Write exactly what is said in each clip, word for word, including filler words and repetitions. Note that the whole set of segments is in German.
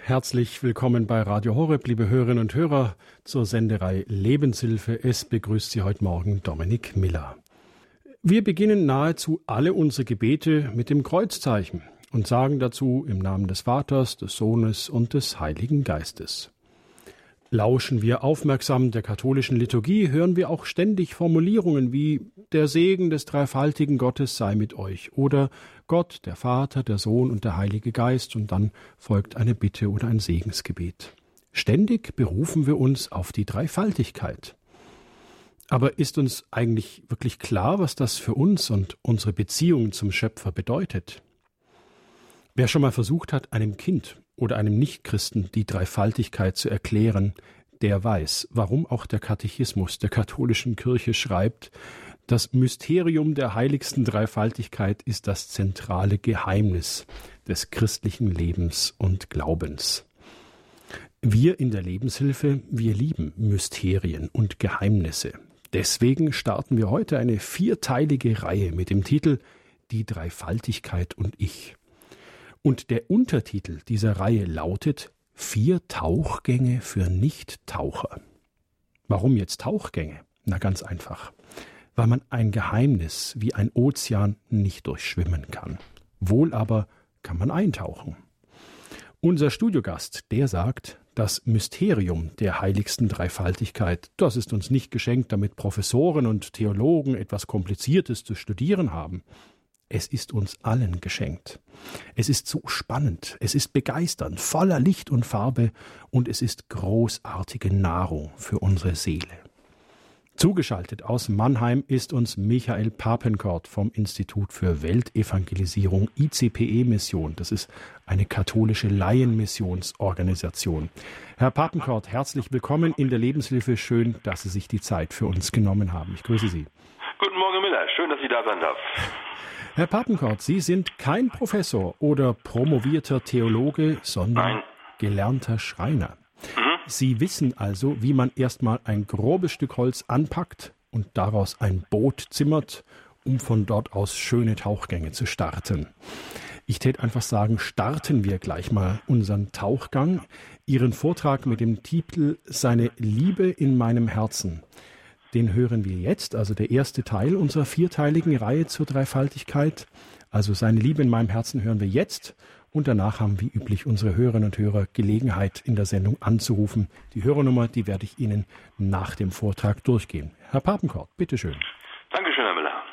Herzlich willkommen bei Radio Horeb, liebe Hörerinnen und Hörer, zur Senderei Lebenshilfe. Es begrüßt Sie heute Morgen Dominik Miller. Wir beginnen nahezu alle unsere Gebete mit dem Kreuzzeichen und sagen dazu im Namen des Vaters, des Sohnes und des Heiligen Geistes. Lauschen wir aufmerksam der katholischen Liturgie, hören wir auch ständig Formulierungen wie »Der Segen des dreifaltigen Gottes sei mit euch« oder »Gott, der Vater, der Sohn und der Heilige Geist« und dann folgt eine Bitte oder ein Segensgebet. Ständig berufen wir uns auf die Dreifaltigkeit. Aber ist uns eigentlich wirklich klar, was das für uns und unsere Beziehung zum Schöpfer bedeutet? Wer schon mal versucht hat, einem Kind oder einem Nichtchristen die Dreifaltigkeit zu erklären, der weiß, warum auch der Katechismus der katholischen Kirche schreibt, das Mysterium der heiligsten Dreifaltigkeit ist das zentrale Geheimnis des christlichen Lebens und Glaubens. Wir in der Lebenshilfe, wir lieben Mysterien und Geheimnisse. Deswegen starten wir heute eine vierteilige Reihe mit dem Titel »Die Dreifaltigkeit und ich«. Und der Untertitel dieser Reihe lautet »Vier Tauchgänge für Nichttaucher«. Warum jetzt Tauchgänge? Na ganz einfach. Weil man ein Geheimnis wie ein Ozean nicht durchschwimmen kann. Wohl aber kann man eintauchen. Unser Studiogast, der sagt, das Mysterium der heiligsten Dreifaltigkeit, das ist uns nicht geschenkt, damit Professoren und Theologen etwas Kompliziertes zu studieren haben. Es ist uns allen geschenkt. Es ist so spannend, es ist begeisternd, voller Licht und Farbe und es ist großartige Nahrung für unsere Seele. Zugeschaltet aus Mannheim ist uns Michael Papenkort vom Institut für Weltevangelisierung I C P E-Mission. Das ist eine katholische Laienmissionsorganisation. Herr Papenkort, herzlich willkommen in der Lebenshilfe. Schön, dass Sie sich die Zeit für uns genommen haben. Ich grüße Sie. Guten Morgen, Miller. Schön, dass ich da sein darf. Herr Papenkort, Sie sind kein Professor oder promovierter Theologe, sondern Nein. gelernter Schreiner. Mhm. Sie wissen also, wie man erstmal ein grobes Stück Holz anpackt und daraus ein Boot zimmert, um von dort aus schöne Tauchgänge zu starten. Ich täte einfach sagen, starten wir gleich mal unseren Tauchgang. Ihren Vortrag mit dem Titel »Seine Liebe in meinem Herzen«. Den hören wir jetzt, also der erste Teil unserer vierteiligen Reihe zur Dreifaltigkeit. Also »Seine Liebe in meinem Herzen« hören wir jetzt. Und danach haben wie üblich unsere Hörerinnen und Hörer Gelegenheit, in der Sendung anzurufen. Die Hörernummer, die werde ich Ihnen nach dem Vortrag durchgehen. Herr Papenkort, bitteschön. Dankeschön, Herr Müller.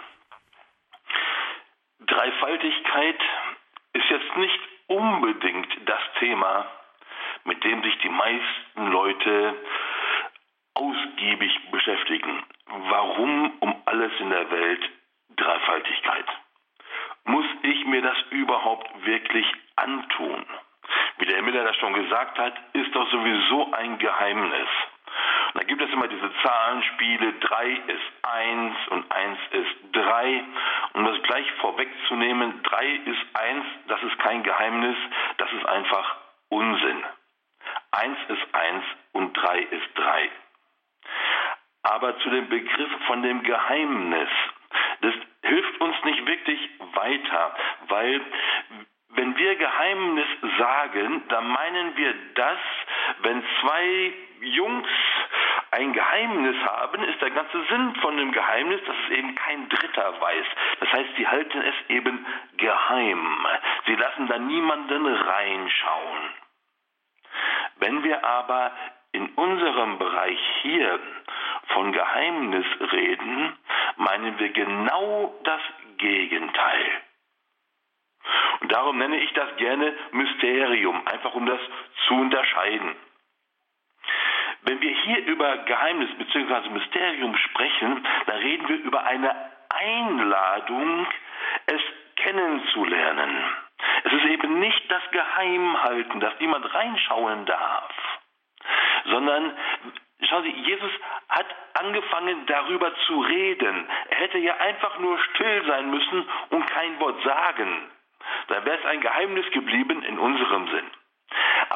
Dreifaltigkeit ist jetzt nicht unbedingt das Thema, mit dem sich die meisten Leute ausgiebig beschäftigen. Warum um alles in der Welt Dreifaltigkeit? Muss ich mir das überhaupt wirklich antun? Wie der Herr Miller das schon gesagt hat, ist doch sowieso ein Geheimnis. Und da gibt es immer diese Zahlenspiele, drei ist eins und eins ist drei. Um das gleich vorwegzunehmen, drei ist eins, das ist kein Geheimnis, das ist einfach Unsinn. eins ist eins und drei ist drei. Aber zu dem Begriff von dem Geheimnis, das hilft uns nicht wirklich weiter, weil wenn wir Geheimnis sagen, dann meinen wir das, wenn zwei Jungs ein Geheimnis haben, ist der ganze Sinn von dem Geheimnis, dass es eben kein Dritter weiß. Das heißt, sie halten es eben geheim. Sie lassen da niemanden reinschauen. Wenn wir aber in unserem Bereich hier von Geheimnis reden, meinen wir genau das Gegenteil. Und darum nenne ich das gerne Mysterium, einfach um das zu unterscheiden. Wenn wir hier über Geheimnis bzw. Mysterium sprechen, dann reden wir über eine Einladung, es kennenzulernen. Es ist eben nicht das Geheimhalten, dass niemand reinschauen darf, sondern, schauen Sie, Jesus hat angefangen, darüber zu reden. Er hätte ja einfach nur still sein müssen und kein Wort sagen. Dann wäre es ein Geheimnis geblieben in unserem Sinn. Aber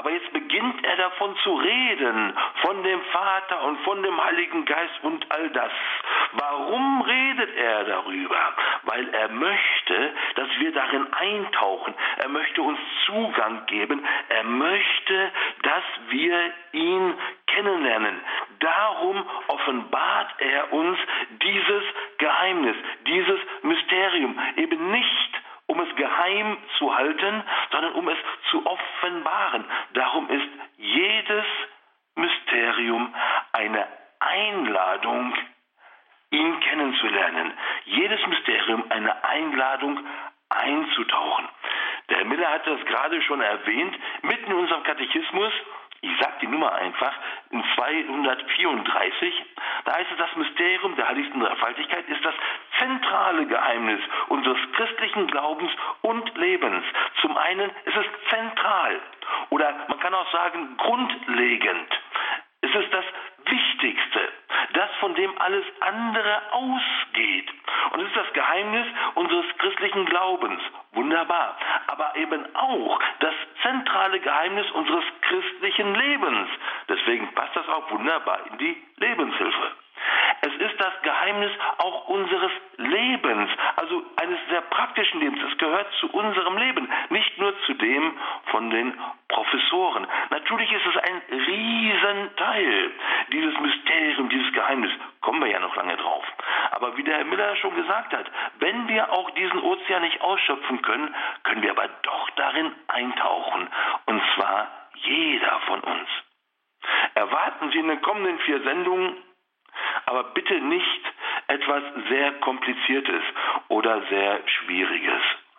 Aber jetzt beginnt er davon zu reden, von dem Vater und von dem Heiligen Geist und all das. Warum redet er darüber? Weil er möchte, dass wir darin eintauchen. Er möchte uns Zugang geben. Er möchte, dass wir ihn kennenlernen. Darum offenbart er uns dieses Geheimnis, dieses Mysterium. Eben nicht, um es geheim zu halten, sondern um es zu offenbaren. Darum ist jedes Mysterium eine Einladung, ihn kennenzulernen. Jedes Mysterium eine Einladung, einzutauchen. Der Herr Miller hat das gerade schon erwähnt, mitten in unserem Katechismus, ich sage die Nummer einfach, in zweihundertvierunddreißig, da heißt es, das Mysterium der heiligsten Dreifaltigkeit ist das zentrale Geheimnis unseres christlichen Glaubens und Lebens. Zum einen ist es zentral oder man kann auch sagen grundlegend. Es ist das Wichtigste, das von dem alles andere ausgeht. Und es ist das Geheimnis unseres christlichen Glaubens. Wunderbar. Aber eben auch das zentrale Geheimnis unseres christlichen Lebens. Deswegen passt das auch wunderbar in die Lebenshilfe. Es ist das Geheimnis auch unseres Lebens, also eines sehr praktischen Lebens. Es gehört zu unserem Leben, nicht nur zu dem von den Professoren. Natürlich ist es ein Riesenteil, dieses Mysterium, dieses Geheimnis. Kommen wir ja noch lange drauf. Aber wie der Herr Miller schon gesagt hat, wenn wir auch diesen Ozean nicht ausschöpfen können, können wir aber doch darin eintauchen. Und zwar jeder von uns. Erwarten Sie in den kommenden vier Sendungen aber bitte nicht etwas sehr Kompliziertes oder sehr Schwieriges.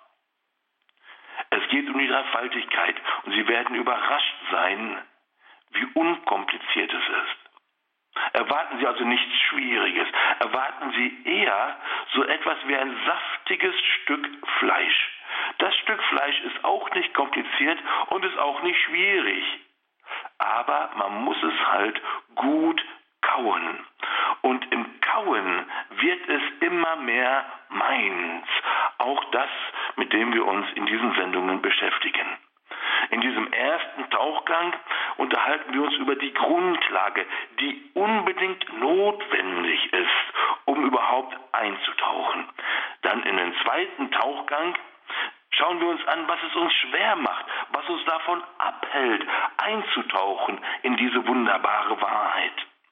Es geht um die Dreifaltigkeit und Sie werden überrascht sein, wie unkompliziert es ist. Erwarten Sie also nichts Schwieriges. Erwarten Sie eher so etwas wie ein saftiges Stück Fleisch. Das Stück Fleisch ist auch nicht kompliziert und ist auch nicht schwierig. Aber man muss es halt gut kauen. Und im Kauen wird es immer mehr meins. Auch das, mit dem wir uns in diesen Sendungen beschäftigen. In diesem ersten Tauchgang unterhalten wir uns über die Grundlage, die unbedingt notwendig ist, um überhaupt einzutauchen. Dann in den zweiten Tauchgang schauen wir uns an, was es uns schwer macht, was uns davon abhält, einzutauchen in diese wunderbare Wahrheit.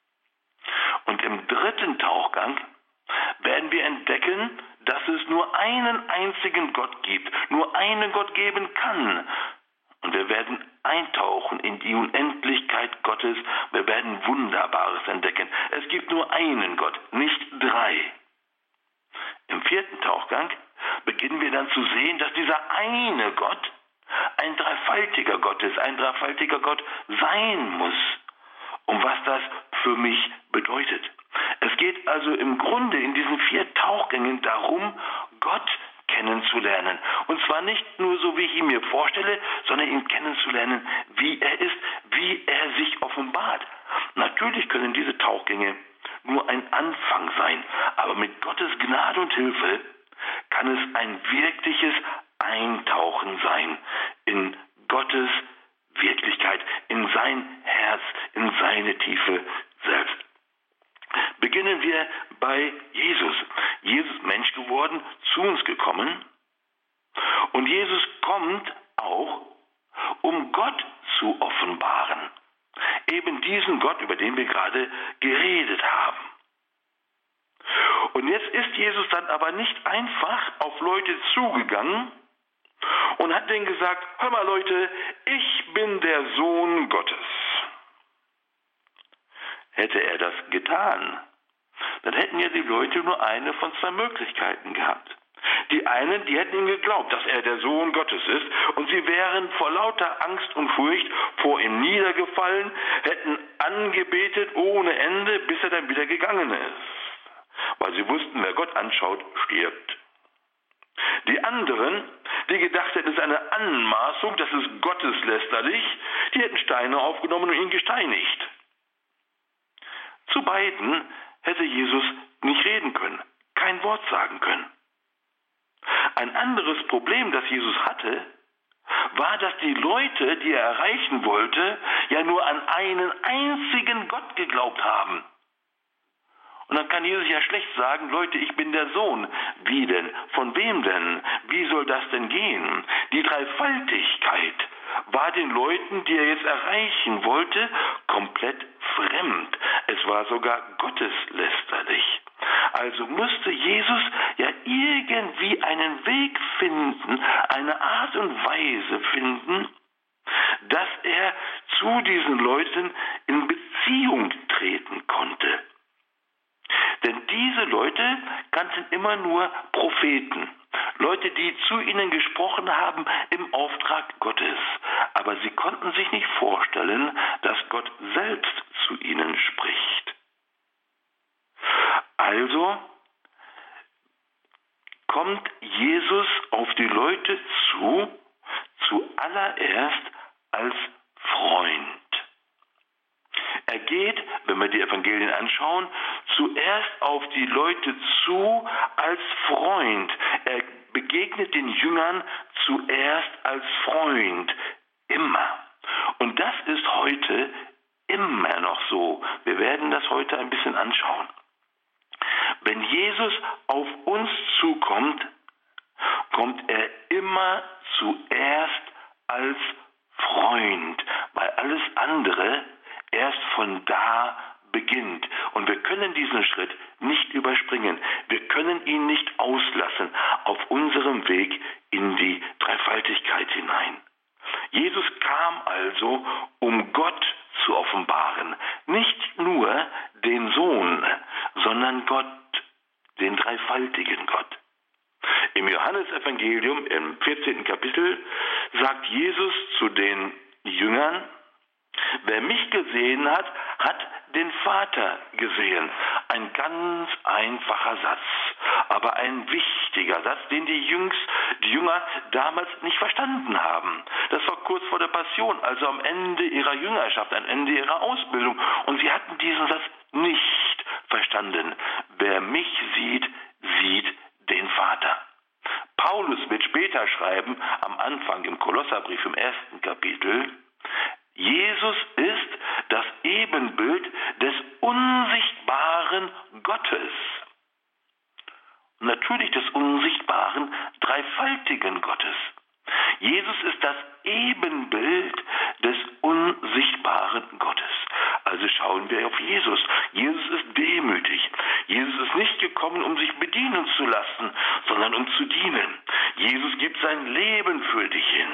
Und im dritten Tauchgang werden wir entdecken, dass es nur einen einzigen Gott gibt, nur einen Gott geben kann. Und wir werden eintauchen in die Unendlichkeit Gottes, wir werden Wunderbares entdecken. Es gibt nur einen Gott, nicht drei. Im vierten Tauchgang beginnen wir dann zu sehen, dass dieser eine Gott ein dreifaltiger Gott ist, ein dreifaltiger Gott sein muss. Und was das für mich bedeutet. Es geht also im Grunde in diesen vier Tauchgängen darum, Gott kennenzulernen. Und zwar nicht nur so, wie ich ihn mir vorstelle, sondern ihn kennenzulernen, wie er ist, wie er sich offenbart. Natürlich können diese Tauchgänge nur ein Anfang sein, aber mit Gottes Gnade und Hilfe kann es ein wirkliches Eintauchen sein in Gottes Wirklichkeit, in sein Herz, in seine Tiefe selbst. Beginnen wir bei Jesus. Jesus Mensch geworden, zu uns gekommen. Und Jesus kommt auch, um Gott zu offenbaren. Eben diesen Gott, über den wir gerade geredet haben. Und jetzt ist Jesus dann aber nicht einfach auf Leute zugegangen und hat denen gesagt, hör mal Leute, ich bin der Sohn Gottes. Hätte er das getan, dann hätten ja die Leute nur eine von zwei Möglichkeiten gehabt. Die einen, die hätten ihm geglaubt, dass er der Sohn Gottes ist, und sie wären vor lauter Angst und Furcht vor ihm niedergefallen, hätten angebetet ohne Ende, bis er dann wieder gegangen ist. Weil sie wussten, wer Gott anschaut, stirbt. Die anderen, die gedacht hätten, es ist eine Anmaßung, das ist gotteslästerlich, die hätten Steine aufgenommen und ihn gesteinigt. Zu beiden hätte Jesus nicht reden können, kein Wort sagen können. Ein anderes Problem, das Jesus hatte, war, dass die Leute, die er erreichen wollte, ja nur an einen einzigen Gott geglaubt haben. Und dann kann Jesus ja schlecht sagen, Leute, ich bin der Sohn. Wie denn? Von wem denn? Wie soll das denn gehen? Die Dreifaltigkeit war den Leuten, die er jetzt erreichen wollte, komplett fremd. Es war sogar gotteslästerlich. Also musste Jesus ja irgendwie einen Weg finden, eine Art und Weise finden, dass er zu diesen Leuten in Beziehung treten konnte. Denn diese Leute kannten immer nur Propheten, Leute, die zu ihnen gesprochen haben im Auftrag Gottes. Aber sie konnten sich nicht vorstellen, dass Gott selbst zu ihnen spricht. Also kommt Jesus auf die Leute zu, zuallererst als Freund. Er geht, wenn wir die Evangelien anschauen, zuerst auf die Leute zu als Freund. Er begegnet den Jüngern zuerst als Freund, immer. Und das ist heute immer noch so. Wir werden das heute ein bisschen anschauen. Wenn Jesus auf uns zukommt, kommt er immer zuerst als Freund, weil alles andere erst von da beginnt. Und wir können diesen Schritt nicht überspringen. Wir können ihn nicht auslassen auf unserem Weg in die Dreifaltigkeit hinein. Jesus kam also, um Gott zu offenbaren. Nicht nur den Sohn, sondern Gott, den dreifaltigen Gott. Im Johannesevangelium, im vierzehnten Kapitel, sagt Jesus zu den Jüngern: Wer mich gesehen hat, hat den Vater gesehen. Ein ganz einfacher Satz, aber ein wichtiger Satz, den die, Jüngs, die Jünger damals nicht verstanden haben. Das war kurz vor der Passion, also am Ende ihrer Jüngerschaft, am Ende ihrer Ausbildung. Und sie hatten diesen Satz nicht verstanden. Wer mich sieht, sieht den Vater. Paulus wird später schreiben, am Anfang im Kolosserbrief im ersten Kapitel: Jesus ist das Ebenbild des unsichtbaren Gottes. Natürlich des unsichtbaren, dreifaltigen Gottes. Jesus ist das Ebenbild des unsichtbaren Gottes. Also schauen wir auf Jesus. Jesus ist demütig. Jesus ist nicht gekommen, um sich bedienen zu lassen, sondern um zu dienen. Jesus gibt sein Leben für dich hin.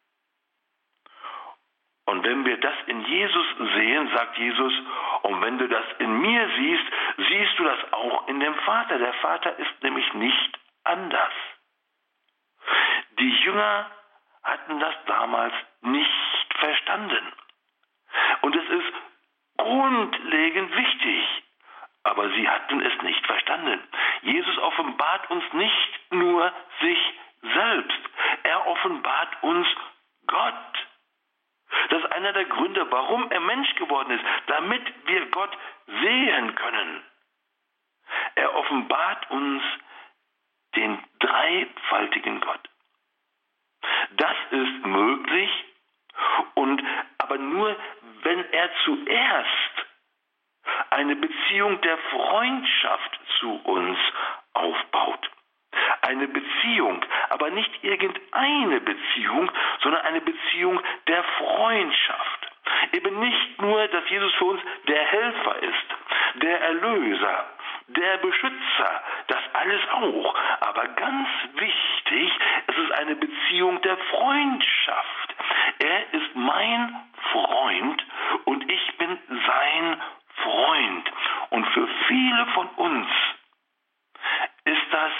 Und wenn wir das in Jesus sehen, sagt Jesus, und wenn du das in mir siehst, siehst du das auch in dem Vater. Der Vater ist nämlich nicht anders. Die Jünger hatten das damals nicht verstanden. Und es ist grundlegend wichtig, aber sie hatten es nicht verstanden. Jesus offenbart uns nicht nur sich selbst, er offenbart uns Gott. Das ist einer der Gründe, warum er Mensch geworden ist, damit wir Gott sehen können. Er offenbart uns den dreifaltigen Gott. Das ist möglich, und aber nur, wenn er zuerst eine Beziehung der Freundschaft zu uns aufbaut. Eine Beziehung, aber nicht irgendeine Beziehung, sondern eine Beziehung der Freundschaft. Eben nicht nur, dass Jesus für uns der Helfer ist, der Erlöser, der Beschützer, das alles auch. Aber ganz wichtig, es ist eine Beziehung der Freundschaft. Er ist mein Freund und ich bin sein Freund. Und für viele von uns ist das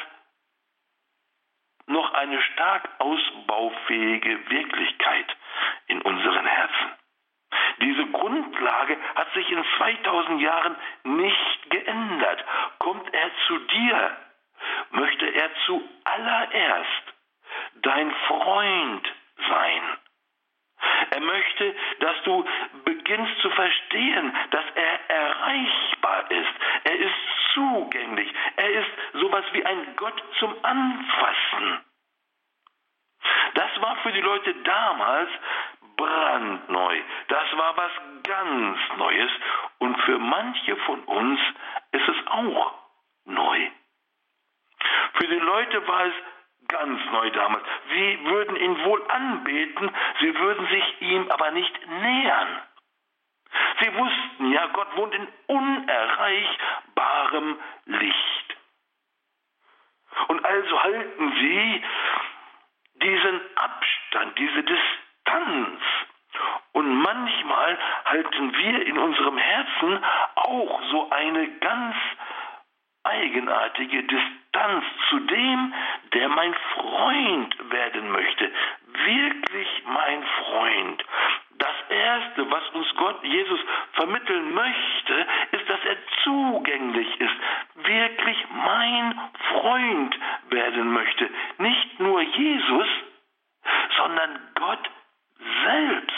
noch eine stark ausbaufähige Wirklichkeit in unseren Herzen. Diese Grundlage hat sich in zweitausend Jahren nicht geändert. Kommt er zu dir, möchte er zuallererst dein Freund sein. Er möchte, dass du beginnst zu verstehen, dass er erreichbar ist. Er ist zugänglich. Er ist sowas wie ein Gott zum Anfassen. Das war für die Leute damals brandneu. Das war was ganz Neues. Und für manche von uns ist es auch neu. Für die Leute war es ganz neu damals. Sie würden ihn wohl anbeten, sie würden sich ihm aber nicht nähern. Sie wussten ja, Gott wohnt in unerreichbarem Licht. Und also halten sie diesen Abstand, diese Distanz. Und manchmal halten wir in unserem Herzen auch so eine ganz eigenartige Distanz zu dem, der mein Freund werden möchte. Wirklich mein Freund. Das Erste, was uns Gott, Jesus, vermitteln möchte, ist, dass er zugänglich ist. Wirklich mein Freund werden möchte. Nicht nur Jesus, sondern Gott selbst.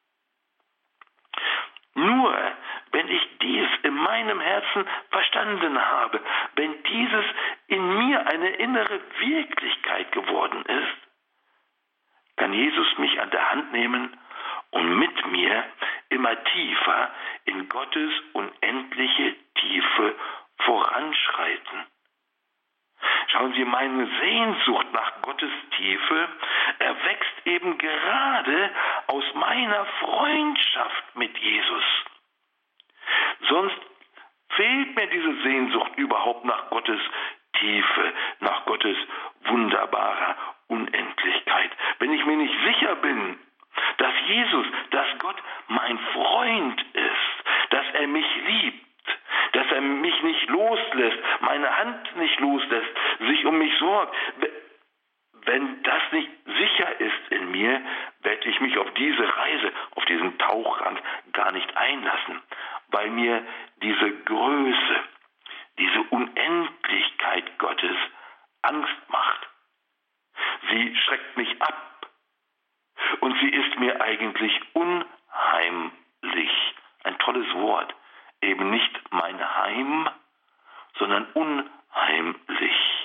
Nur wenn ich dies in meinem Herzen verstanden habe, wenn dieses in mir eine innere Wirklichkeit geworden ist, kann Jesus mich an der Hand nehmen und mit mir immer tiefer in Gottes unendliche Tiefe voranschreiten. Schauen Sie, meine Sehnsucht nach Gottes Tiefe erwächst eben gerade aus meiner Freundschaft mit Jesus. Sonst fehlt mir diese Sehnsucht überhaupt nach Gottes Tiefe, nach Gottes wunderbarer Unendlichkeit. Wenn ich mir nicht sicher bin, dass Jesus, dass Gott mein Freund ist, dass er mich liebt, dass er mich nicht loslässt, meine Hand nicht loslässt, sich um mich sorgt. Wenn das nicht sicher ist in mir, werde ich mich auf diese Reise, auf diesen Tauchgang gar nicht einlassen, weil mir diese Größe, diese Unendlichkeit Gottes Angst macht. Sie schreckt mich ab und sie ist mir eigentlich unheimlich. Ein tolles Wort. Eben nicht mein Heim, sondern unheimlich.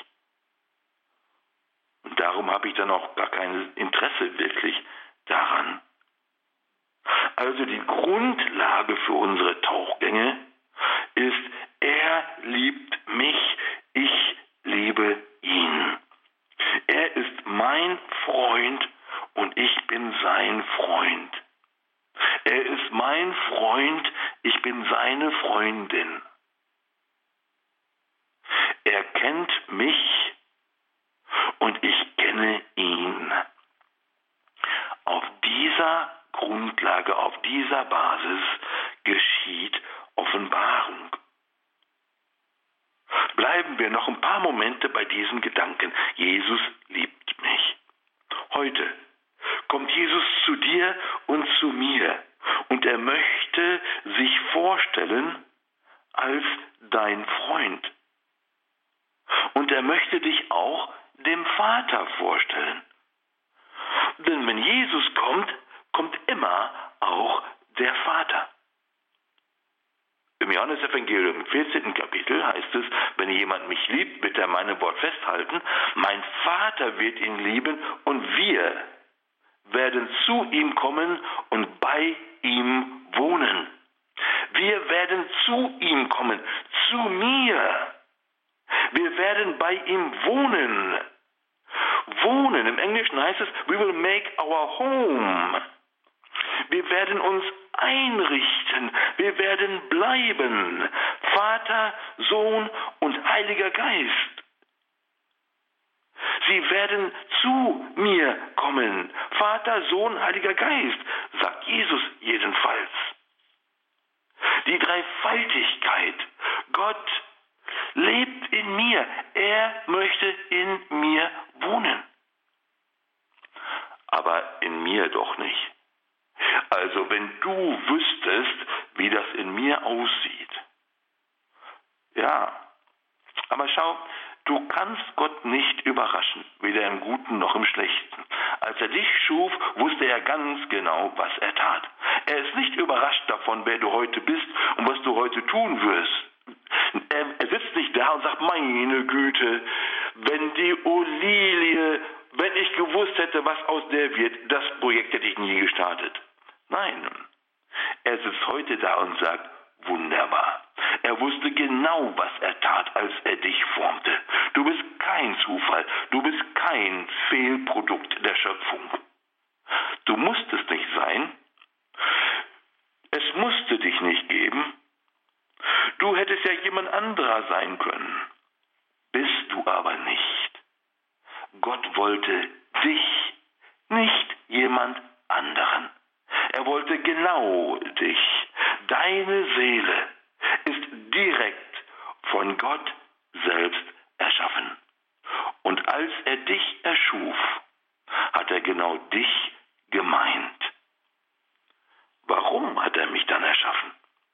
Und darum habe ich dann auch gar kein Interesse wirklich daran. Also die Grundlage für unsere Tauchgänge ist, er liebt mich, ich liebe ihn. Er ist mein Freund und ich bin sein Freund. Er ist mein Freund, ich bin seine Freundin. Er kennt mich und ich kenne ihn. Auf dieser Grundlage, auf dieser Basis geschieht Offenbarung. Bleiben wir noch ein paar Momente bei diesem Gedanken. Jesus liebt mich. Heute kommt Jesus zu dir und zu mir und er möchte sich vorstellen als dein Freund. Und er möchte dich auch dem Vater vorstellen. Denn wenn Jesus kommt, kommt immer auch der Vater. Im Johannesevangelium im vierzehnten Kapitel heißt es, wenn jemand mich liebt, wird er mein Wort festhalten. Mein Vater wird ihn lieben und wir werden zu ihm kommen und bei ihm wohnen. Wir werden zu ihm kommen, zu mir. Wir werden bei ihm wohnen. Wohnen, im Englischen heißt es, we will make our home. Wir werden uns einrichten, wir werden bleiben. Vater, Sohn und Heiliger Geist. Sie werden zu mir kommen. Vater, Sohn, Heiliger Geist, sagt Jesus jedenfalls. Die Dreifaltigkeit. Gott lebt in mir. Er möchte in mir wohnen. Aber in mir doch nicht. Also wenn du wüsstest, wie das in mir aussieht. Ja, aber schau, du kannst Gott nicht überraschen, weder im Guten noch im Schlechten. Als er dich schuf, wusste er ganz genau, was er tat. Er ist nicht überrascht davon, wer du heute bist und was du heute tun wirst. Er, er sitzt nicht da und sagt, meine Güte, wenn die Olilie wenn ich gewusst hätte, was aus der wird, das Projekt hätte ich nie gestartet. Nein, er sitzt heute da und sagt, wunderbar. Er wusste genau, was er tat, als er dich formte. Du bist kein Zufall, du bist kein Fehlprodukt der Schöpfung. Du musstest nicht sein, es musste dich nicht geben. Du hättest ja jemand anderer sein können, bist du aber nicht. Gott wollte dich, nicht jemand anderen. Er wollte genau dich. Deine Seele ist direkt von Gott selbst erschaffen. Und als er dich erschuf, hat er genau dich gemeint. Warum hat er mich dann erschaffen?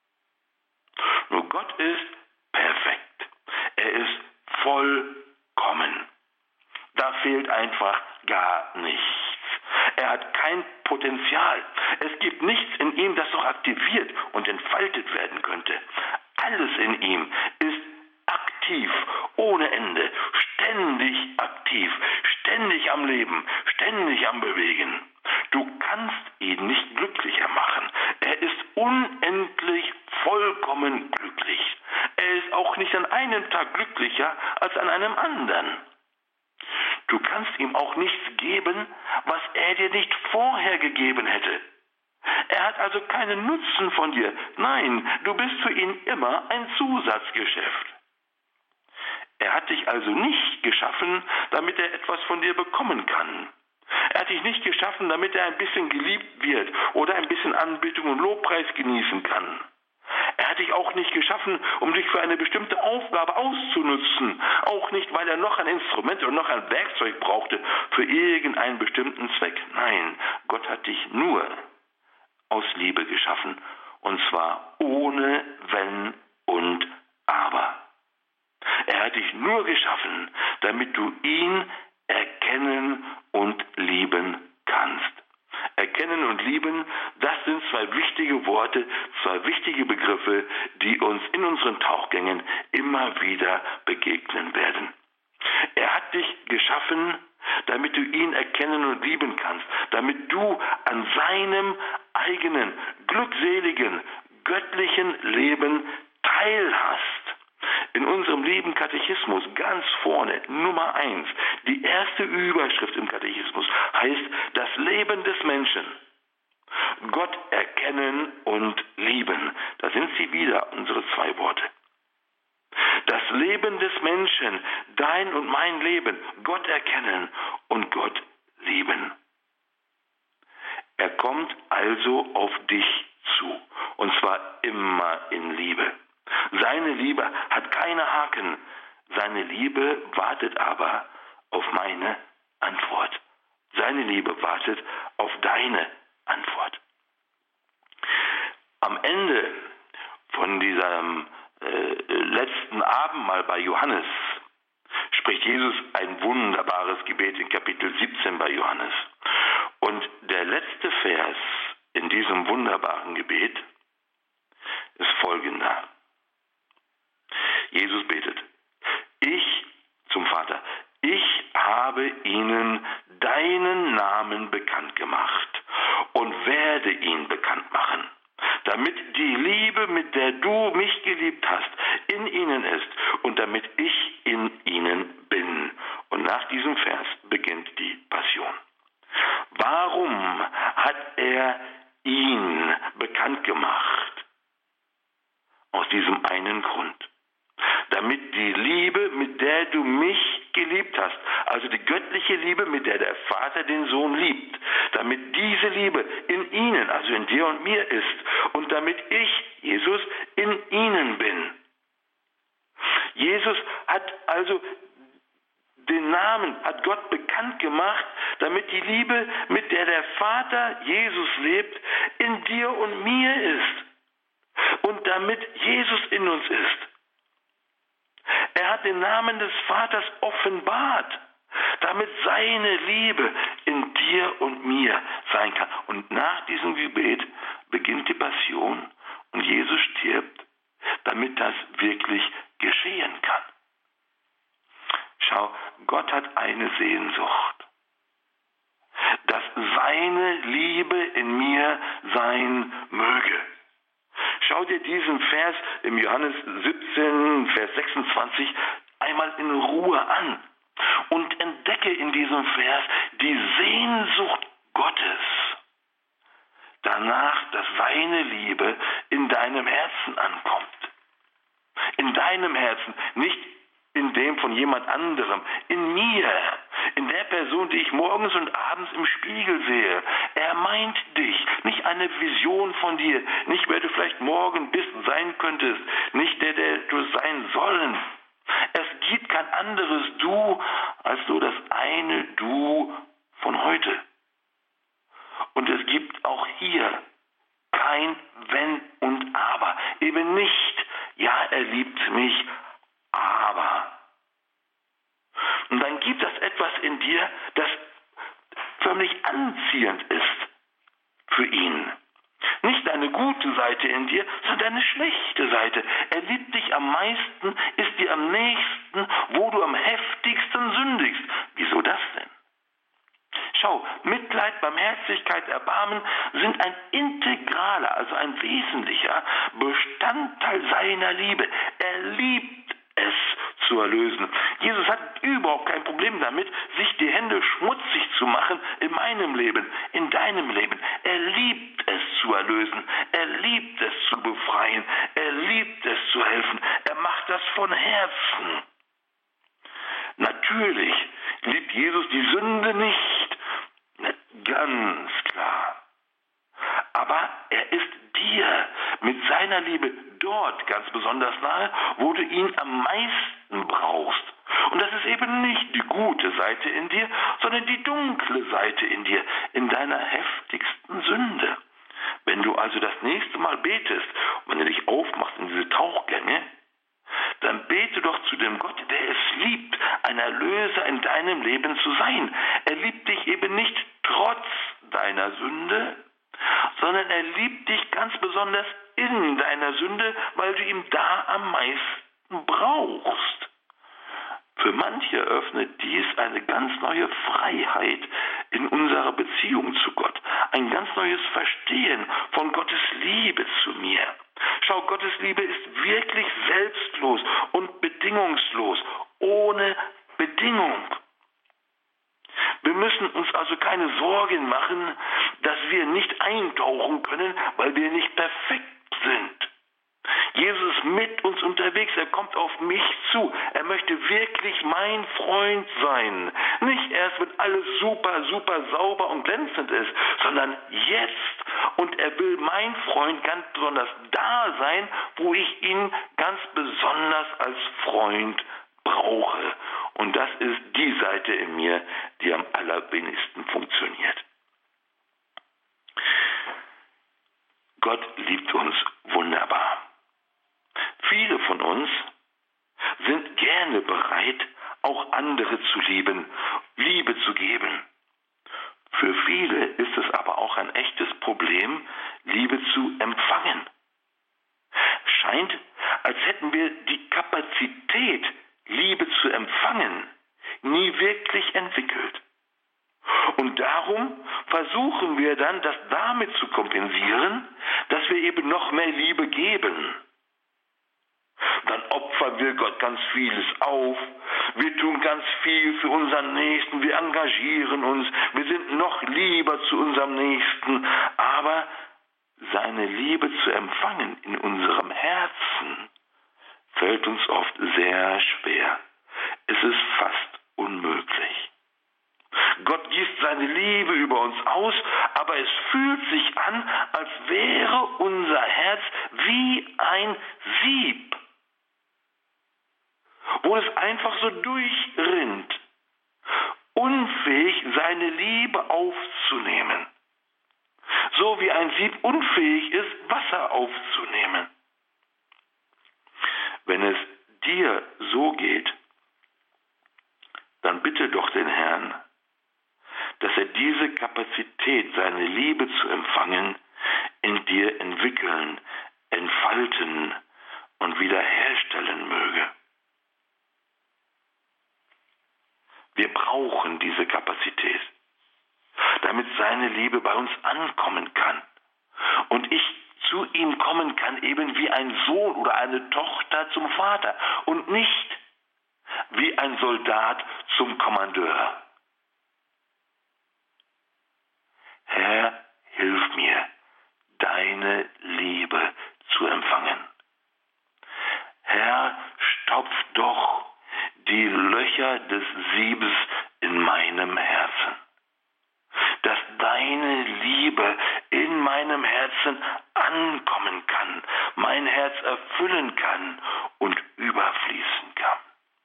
Nur Gott ist perfekt. Er ist vollkommen. Da fehlt einfach gar nichts. Er hat kein Potenzial. Es gibt nichts in ihm, das noch aktiviert und entfaltet werden könnte. Alles in ihm ist aktiv, ohne Ende, ständig aktiv, ständig am Leben, ständig am Bewegen. Du kannst ihn nicht glücklicher machen. Er ist unendlich vollkommen glücklich. Er ist auch nicht an einem Tag glücklicher als an einem anderen. Du kannst ihm auch nichts geben, was er dir nicht vorher gegeben hätte. Er hat also keinen Nutzen von dir. Nein, du bist für ihn immer ein Zusatzgeschäft. Er hat dich also nicht geschaffen, damit er etwas von dir bekommen kann. Er hat dich nicht geschaffen, damit er ein bisschen geliebt wird oder ein bisschen Anbetung und Lobpreis genießen kann. Er hat dich auch nicht geschaffen, um dich für eine bestimmte Aufgabe auszunutzen. Auch nicht, weil er noch ein Instrument oder noch ein Werkzeug brauchte für irgendeinen bestimmten Zweck. Nein, Gott hat dich nur aus Liebe geschaffen. Und zwar ohne Wenn und Aber. Er hat dich nur geschaffen, damit du ihn erkennen und lieben kannst. Erkennen und lieben, das sind zwei wichtige Worte, zwei wichtige Begriffe, die uns in unseren Tauchgängen immer wieder begegnen werden. Er hat dich geschaffen, damit du ihn erkennen und lieben kannst, damit du an seinem eigenen, glückseligen, göttlichen Leben teilhast. In unserem lieben Katechismus ganz vorne, Nummer eins, die erste Überschrift im Katechismus heißt das Leben des Menschen. Gott erkennen und lieben. Da sind sie wieder, unsere zwei Worte. Das Leben des Menschen, dein und mein Leben, Gott erkennen und Gott lieben. Er kommt also auf dich zu, und zwar immer in Liebe. Seine Liebe hat keine Haken, seine Liebe wartet aber auf meine Antwort. Seine Liebe wartet auf deine Antwort. Am Ende von diesem äh, letzten Abendmahl bei Johannes spricht Jesus ein wunderbares Gebet in Kapitel siebzehn bei Johannes. Und der letzte Vers in diesem wunderbaren Gebet ist folgender. Jesus betet, ich zum Vater, ich habe ihnen deinen Namen bekannt gemacht und werde ihn bekannt machen, damit die Liebe, mit der du mich geliebt hast, in ihnen ist und damit ich in ihnen bin. Und nach diesem Vers beginnt die Passion. Warum hat er ihn bekannt gemacht? Aus diesem einen Grund. Damit die Liebe, mit der du mich geliebt hast, also die göttliche Liebe, mit der der Vater den Sohn liebt, damit diese Liebe in ihnen, also in dir und mir ist und damit ich, Jesus, in ihnen bin. Jesus hat also den Namen, hat Gott bekannt gemacht, damit die Liebe, mit der der Vater Jesus lebt, in dir und mir ist und damit Jesus in uns ist. Er hat den Namen des Vaters offenbart, damit seine Liebe in dir und mir sein kann. Und nach diesem Gebet beginnt die Passion und Jesus stirbt, damit das wirklich geschehen kann. Schau, Gott hat eine Sehnsucht in mir sein möge. Schau dir diesen Vers im Johannes siebzehn, Vers sechsundzwanzig einmal in Ruhe an und entdecke in diesem Vers die Sehnsucht Gottes danach, dass seine Liebe in deinem Herzen ankommt. In deinem Herzen, nicht in dem von jemand anderem, in mir, in der Person, die ich morgens und abends im Spiegel sehe. Er meint dich, nicht eine Vision von dir, nicht wer du vielleicht morgen bist, sein könntest, nicht der, der du sein sollen. Es gibt kein anderes Du als nur das eine Du von heute. Und es gibt auch hier kein Wenn und Aber. Eben nicht, ja, er liebt mich, aber. Und dann gibt es etwas in dir, das förmlich anziehend ist für ihn. Nicht deine gute Seite in dir, sondern deine schlechte Seite. Er liebt dich am meisten, ist dir am nächsten, wo du am heftigsten sündigst. Wieso das denn? Schau, Mitleid, Barmherzigkeit, Erbarmen sind ein integraler, also ein wesentlicher Bestandteil seiner Liebe. Er liebt es zu erlösen. Jesus hat überhaupt kein Problem damit, sich die Hände schmutzig zu machen in meinem Leben, in deinem Leben. Er liebt es zu erlösen. Er liebt es zu befreien. Er liebt es zu helfen. Er macht das von Herzen. Natürlich liebt Jesus die Sünde nicht. Ganz klar. Aber er ist dir mit seiner Liebe dort ganz besonders nahe, wo du ihn am meisten brauchst. Und das ist eben nicht die gute Seite in dir, sondern die dunkle Seite in dir, in deiner heftigsten Sünde. Wenn du also das nächste Mal betest, und wenn du dich aufmachst in diese Tauchgänge, dann bete doch zu dem Gott, der es liebt, ein Erlöser in deinem Leben zu sein. Er liebt dich eben nicht trotz deiner Sünde, sondern er liebt dich ganz besonders in deiner Sünde, weil du ihn da am meisten brauchst. Für manche öffnet dies eine ganz neue Freiheit in unserer Beziehung zu Gott, ein ganz neues Verstehen von Gottes Liebe zu mir. Schau, Gottes Liebe ist wirklich selbstlos und bedingungslos, ohne Bedingung. Wir müssen uns also keine Sorgen machen, dass wir nicht eintauchen können, weil wir nicht perfekt sind. Jesus ist mit uns unterwegs, er kommt auf mich zu. Er möchte wirklich mein Freund sein. Nicht erst, wenn alles super, super sauber und glänzend ist, sondern jetzt. Und er will mein Freund ganz besonders da sein, wo ich ihn ganz besonders als Freund brauche. Und das ist die Seite in mir, die am allerwenigsten funktioniert. Gott liebt uns wunderbar. Viele von uns sind gerne bereit, auch andere zu lieben, Liebe zu geben. Für viele ist es aber auch ein echtes Problem, Liebe zu empfangen. Scheint, als hätten wir die Kapazität, Liebe zu empfangen, nie wirklich entwickelt. Und darum versuchen wir dann, das damit zu kompensieren, dass wir eben noch mehr Liebe geben. Dann opfern wir Gott ganz vieles auf, wir tun ganz viel für unseren Nächsten, wir engagieren uns, wir sind noch lieber zu unserem Nächsten, aber seine Liebe zu empfangen in unserem Herzen fällt uns oft sehr schwer. Es ist fast unmöglich. Gott gießt seine Liebe über uns aus, aber es fühlt sich an, als wäre unser Herz wie ein Sieb, wo es einfach so durchrinnt, unfähig, seine Liebe aufzunehmen. So wie ein Sieb unfähig ist, Wasser aufzunehmen. Wenn es dir so geht, dann bitte doch den Herrn, dass er diese Kapazität, seine Liebe zu empfangen, in dir entwickeln, entfalten und wiederherstellen möge. Wir brauchen diese Kapazität. damit seine Liebe bei uns ankommen kann und ich zu ihm kommen kann, eben wie ein Sohn oder eine Tochter zum Vater und nicht wie ein Soldat zum Kommandeur. Herr, hilf mir, deine Liebe zu empfangen. Herr, stopf doch die Löcher des Siebes in meinem Herzen, dass deine Liebe in meinem Herzen ankommen kann, mein Herz erfüllen kann und überfließen kann.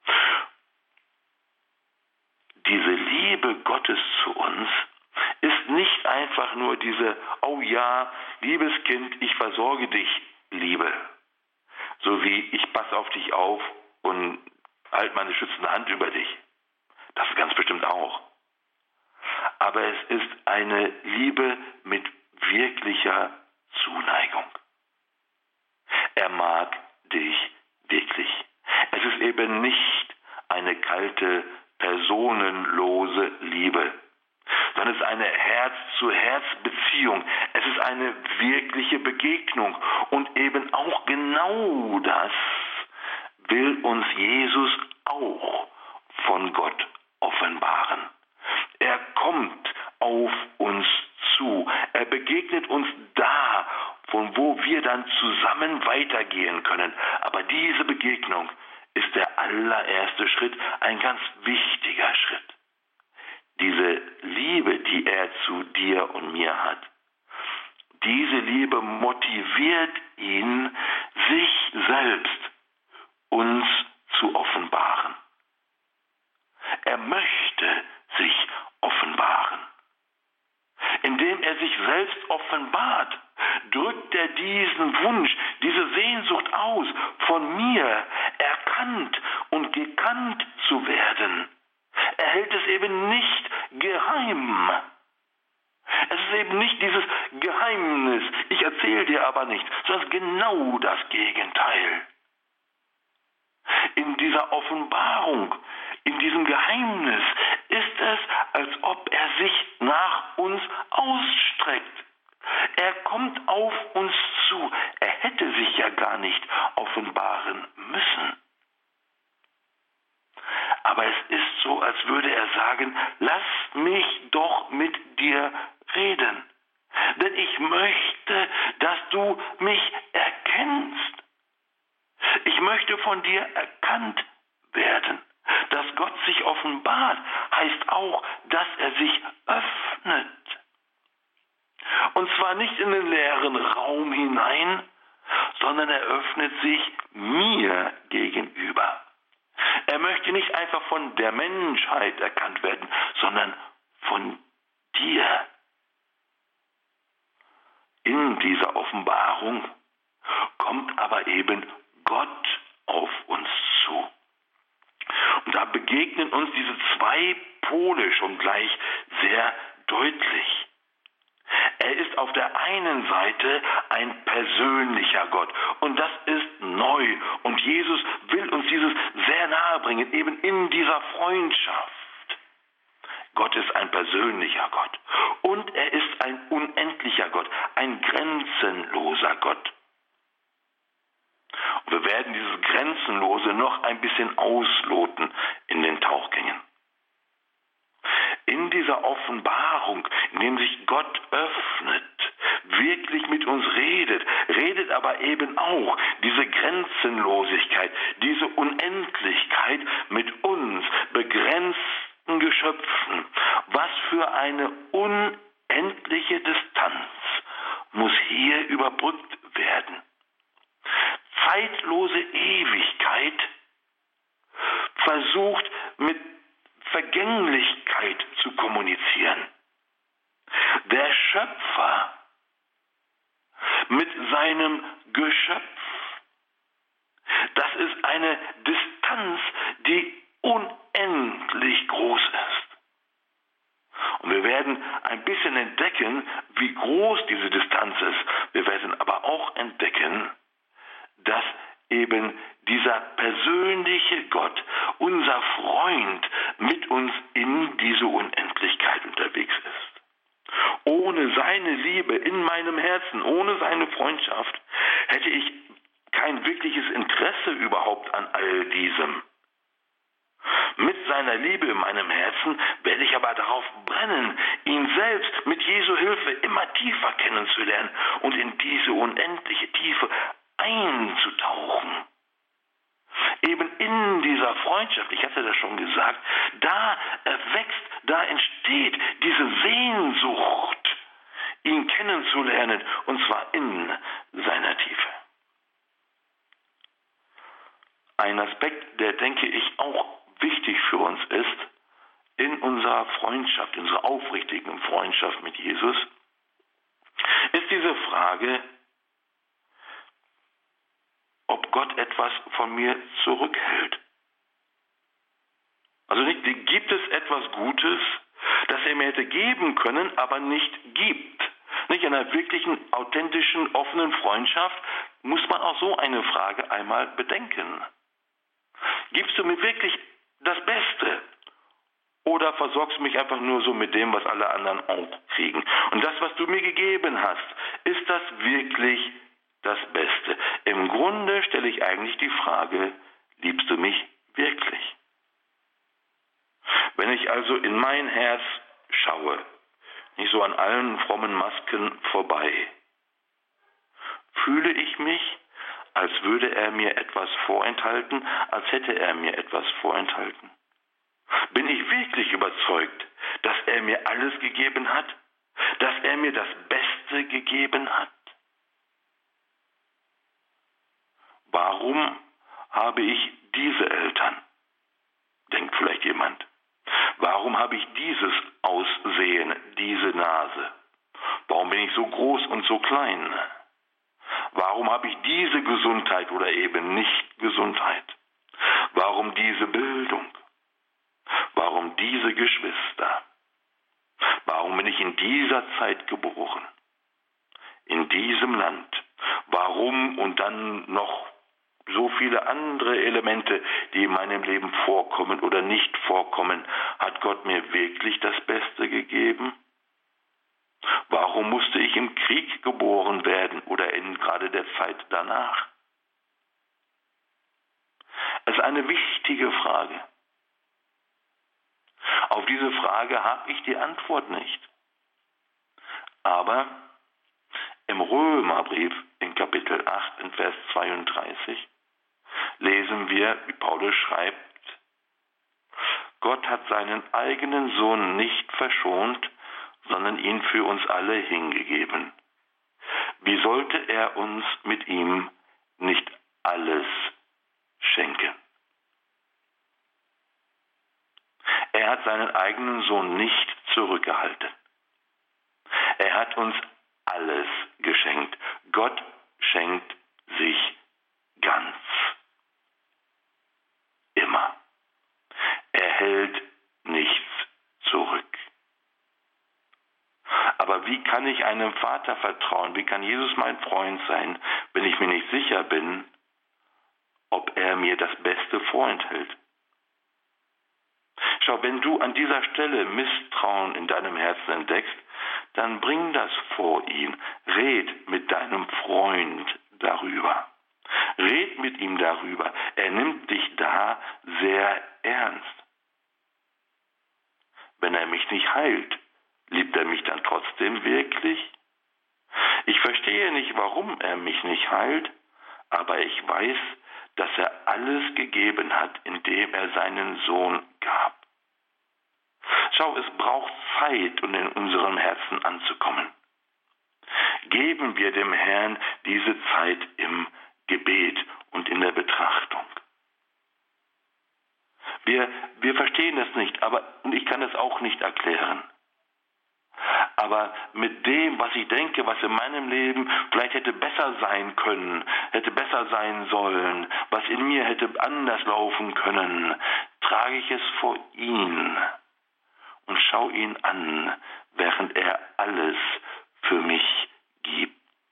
Diese Liebe Gottes zu uns ist nicht einfach nur diese, oh ja, liebes Kind, ich versorge dich, Liebe. So wie ich passe auf dich auf und halte meine schützende Hand über dich. Das ganz bestimmt auch. Aber es ist eine Liebe mit wirklicher Zuneigung. Er mag dich wirklich. Es ist eben nicht eine kalte, personenlose Liebe, sondern es ist eine Herz-zu-Herz-Beziehung. Es ist eine wirkliche Begegnung. Und eben auch genau das will uns Jesus auch von Gott offenbaren. Er kommt auf uns zu. Er begegnet uns da, von wo wir dann zusammen weitergehen können. Aber diese Begegnung ist der allererste Schritt, ein ganz wichtiger Schritt. Diese Liebe, die er zu dir und mir hat, diese Liebe motiviert ihn, sich selbst uns zu offenbaren. Er möchte sich offenbaren. Indem er sich selbst offenbart, drückt er diesen Wunsch, diese Sehnsucht aus, von mir erkannt und gekannt zu werden. Er hält es eben nicht geheim. Es ist eben nicht dieses Geheimnis, ich erzähle dir aber nicht, sondern genau das Gegenteil. In dieser Offenbarung, in diesem Geheimnis ist es, als ob er sich nach uns ausstreckt. Er kommt auf uns zu. Er hätte sich ja gar nicht offenbaren müssen. Aber es ist so, als würde er sagen, lass mich doch mit dir reden. Denn ich möchte, dass du mich erkennst. Ich möchte von dir erkannt werden. Dass Gott sich offenbart, heißt auch, dass er sich öffnet. Und zwar nicht in den leeren Raum hinein, sondern er öffnet sich mir gegenüber. Er möchte nicht einfach von der Menschheit erkannt werden, sondern von dir. In dieser Offenbarung kommt aber eben Gott auf uns zu. Und da begegnen uns diese zwei Pole schon gleich sehr deutlich. Er ist auf der einen Seite ein persönlicher Gott und das ist neu und Jesus will uns dieses sehr nahe bringen, eben in dieser Freundschaft. Gott ist ein persönlicher Gott und er ist ein unendlicher Gott, ein grenzenloser Gott. Und wir werden dieses Grenzenlose noch ein bisschen ausloten in den Tauchgängen. In dieser Offenbarung, in dem sich Gott öffnet, wirklich mit uns redet, redet aber eben auch diese Grenzenlosigkeit, diese Unendlichkeit mit uns, begrenzten Geschöpfen. Was für eine unendliche Distanz muss hier überbrückt werden. Zeitlose Ewigkeit versucht mit Vergänglichkeit zu kommunizieren. Der Schöpfer mit seinem Geschöpf. Das ist eine Distanz, die unendlich groß ist. Und wir werden ein bisschen entdecken, wie groß diese Distanz ist. Wir werden aber auch entdecken, dass eben dieser persönliche Gott, unser Freund, mit uns in diese Unendlichkeit unterwegs ist. Ohne seine Liebe in meinem Herzen, ohne seine Freundschaft, hätte ich kein wirkliches Interesse überhaupt an all diesem. Mit seiner Liebe in meinem Herzen werde ich aber darauf brennen, ihn selbst mit Jesu Hilfe immer tiefer kennenzulernen und in diese unendliche Tiefe einzutauchen. Eben in dieser Freundschaft, ich hatte das schon gesagt, da erwächst, da entsteht diese Sehnsucht, ihn kennenzulernen, und zwar in seiner Tiefe. Ein Aspekt, der, denke ich, auch wichtig für uns ist, in unserer Freundschaft, in unserer aufrichtigen Freundschaft mit Jesus, ist diese Frage, ob Gott etwas von mir zurückhält. Also nicht, gibt es etwas Gutes, das er mir hätte geben können, aber nicht gibt. Nicht in einer wirklichen, authentischen, offenen Freundschaft muss man auch so eine Frage einmal bedenken. Gibst du mir wirklich das Beste? Oder versorgst du mich einfach nur so mit dem, was alle anderen auch kriegen? Und das, was du mir gegeben hast, ist das wirklich das Beste? Im Grunde stelle ich eigentlich die Frage, liebst du mich wirklich? Wenn ich also in mein Herz schaue, nicht so an allen frommen Masken vorbei, fühle ich mich, als würde er mir etwas vorenthalten, als hätte er mir etwas vorenthalten. Bin ich wirklich überzeugt, dass er mir alles gegeben hat, dass er mir das Beste gegeben hat? Warum habe ich diese Eltern? Denkt vielleicht jemand. Warum habe ich dieses Aussehen, diese Nase? Warum bin ich so groß und so klein? Warum habe ich diese Gesundheit oder eben nicht Gesundheit? Warum diese Bildung? Warum diese Geschwister? Warum bin ich in dieser Zeit geboren? In diesem Land? Warum und dann noch so viele andere Elemente, die in meinem Leben vorkommen oder nicht vorkommen, hat Gott mir wirklich das Beste gegeben? Warum musste ich im Krieg geboren werden oder in gerade der Zeit danach? Es ist eine wichtige Frage. Auf diese Frage habe ich die Antwort nicht. Aber im Römerbrief in Kapitel acht, in Vers zweiunddreißig, lesen wir, wie Paulus schreibt, Gott hat seinen eigenen Sohn nicht verschont, sondern ihn für uns alle hingegeben. Wie sollte er uns mit ihm nicht alles schenken? Er hat seinen eigenen Sohn nicht zurückgehalten. Er hat uns alles geschenkt. Gott schenkt sich ganz. Immer. Er hält nichts zurück. Aber wie kann ich einem Vater vertrauen? Wie kann Jesus mein Freund sein, wenn ich mir nicht sicher bin, ob er mir das Beste vorenthält? Schau, wenn du an dieser Stelle Misstrauen in deinem Herzen entdeckst, dann bring das vor ihn. Red mit deinem Freund darüber. Red mit ihm darüber. Er nimmt dich da sehr ernst. Wenn er mich nicht heilt, liebt er mich dann trotzdem wirklich? Ich verstehe nicht, warum er mich nicht heilt, aber ich weiß, dass er alles gegeben hat, indem er seinen Sohn gab. Schau, es braucht Zeit, um in unserem Herzen anzukommen. Geben wir dem Herrn diese Zeit im Gebet und in der Betrachtung. Wir, wir verstehen das nicht, aber und ich kann es auch nicht erklären. Aber mit dem, was ich denke, was in meinem Leben vielleicht hätte besser sein können, hätte besser sein sollen, was in mir hätte anders laufen können, trage ich es vor ihn und schaue ihn an, während er alles für mich gibt.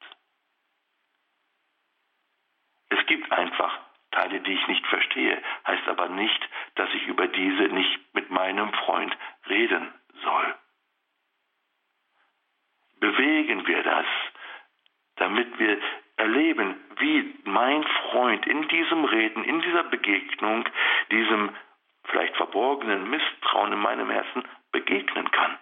Es gibt einfach Teile, die ich nicht verstehe, heißt aber nicht, dass ich über diese nicht mit meinem Freund reden soll. bewegen wir das, damit wir erleben, wie mein Freund in diesem Reden, in dieser Begegnung, diesem vielleicht verborgenen Misstrauen in meinem Herzen begegnen kann.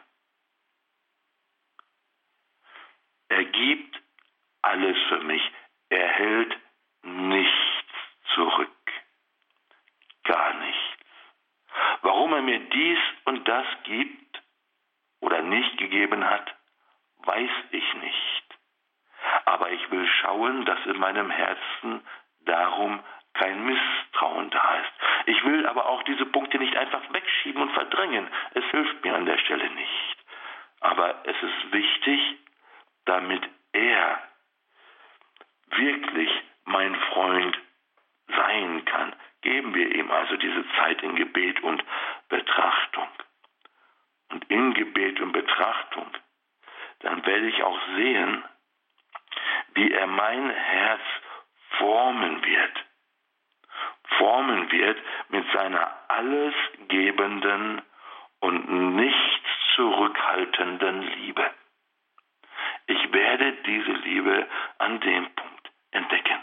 Er gibt alles für mich. Er hält nichts zurück. Gar nichts. Warum er mir dies und das gibt oder nicht gegeben hat, weiß ich nicht. Aber ich will schauen, dass in meinem Herzen darum kein Misstrauen da ist. Ich will aber auch diese Punkte nicht einfach wegschieben und verdrängen. Es hilft mir an der Stelle nicht. Aber es ist wichtig, damit er wirklich mein Freund sein kann. Geben wir ihm also diese Zeit in Gebet und Betrachtung. Und in Gebet und Betrachtung, dann werde ich auch sehen, wie er mein Herz formen wird. Formen wird mit seiner alles gebenden und nichts zurückhaltenden Liebe. Ich werde diese Liebe an dem Punkt entdecken.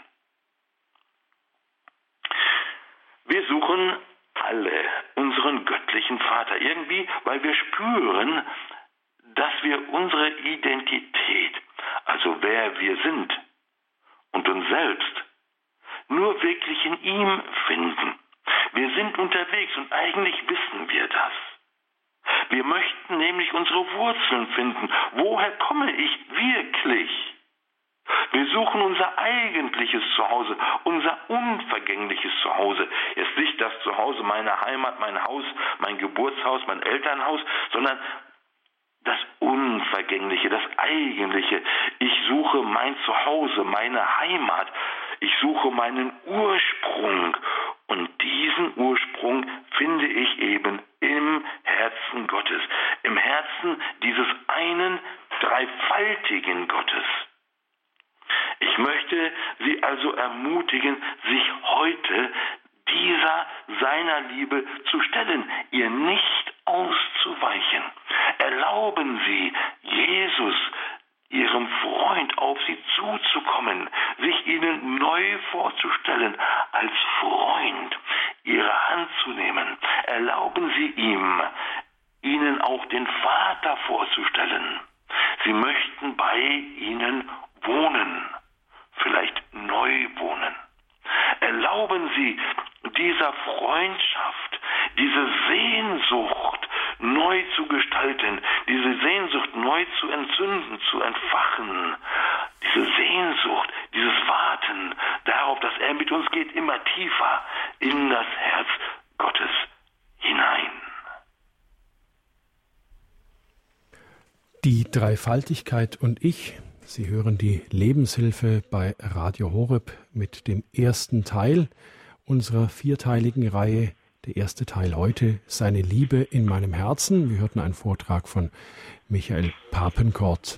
Wir suchen alle unseren göttlichen Vater irgendwie, weil wir spüren, dass wir unsere Identität, also wer wir sind und uns selbst, nur wirklich in ihm finden. Wir sind unterwegs und eigentlich wissen wir das. Wir möchten nämlich unsere Wurzeln finden. Woher komme ich wirklich? Wir suchen unser eigentliches Zuhause, unser unvergängliches Zuhause. Jetzt nicht das Zuhause, meine Heimat, mein Haus, mein Geburtshaus, mein Elternhaus, sondern das Unvergängliche, das Eigentliche. Ich suche mein Zuhause, meine Heimat. Ich suche meinen Ursprung. Und diesen Ursprung finde ich eben im Herzen Gottes. Im Herzen dieses einen dreifaltigen Gottes. Ich möchte Sie also ermutigen, sich heute dieser seiner Liebe zu stellen, ihr nicht auszuweichen. Erlauben Sie Jesus, Ihrem Freund, auf Sie zuzukommen, sich Ihnen neu vorzustellen, als Freund Ihre Hand zu nehmen. Erlauben Sie ihm, Ihnen auch den Vater vorzustellen. Sie möchten bei Ihnen wohnen, vielleicht neu wohnen. Erlauben Sie dieser Freundschaft, diese Sehnsucht neu zu gestalten, diese Sehnsucht neu zu entzünden, zu entfachen, diese Sehnsucht, dieses Warten darauf, dass er mit uns geht, immer tiefer in das Herz Gottes hinein. Die Dreifaltigkeit und ich. Sie hören die Lebenshilfe bei Radio Horeb mit dem ersten Teil unserer vierteiligen Reihe. Der erste Teil heute, seine Liebe in meinem Herzen. Wir hörten einen Vortrag von Michael Papenkort.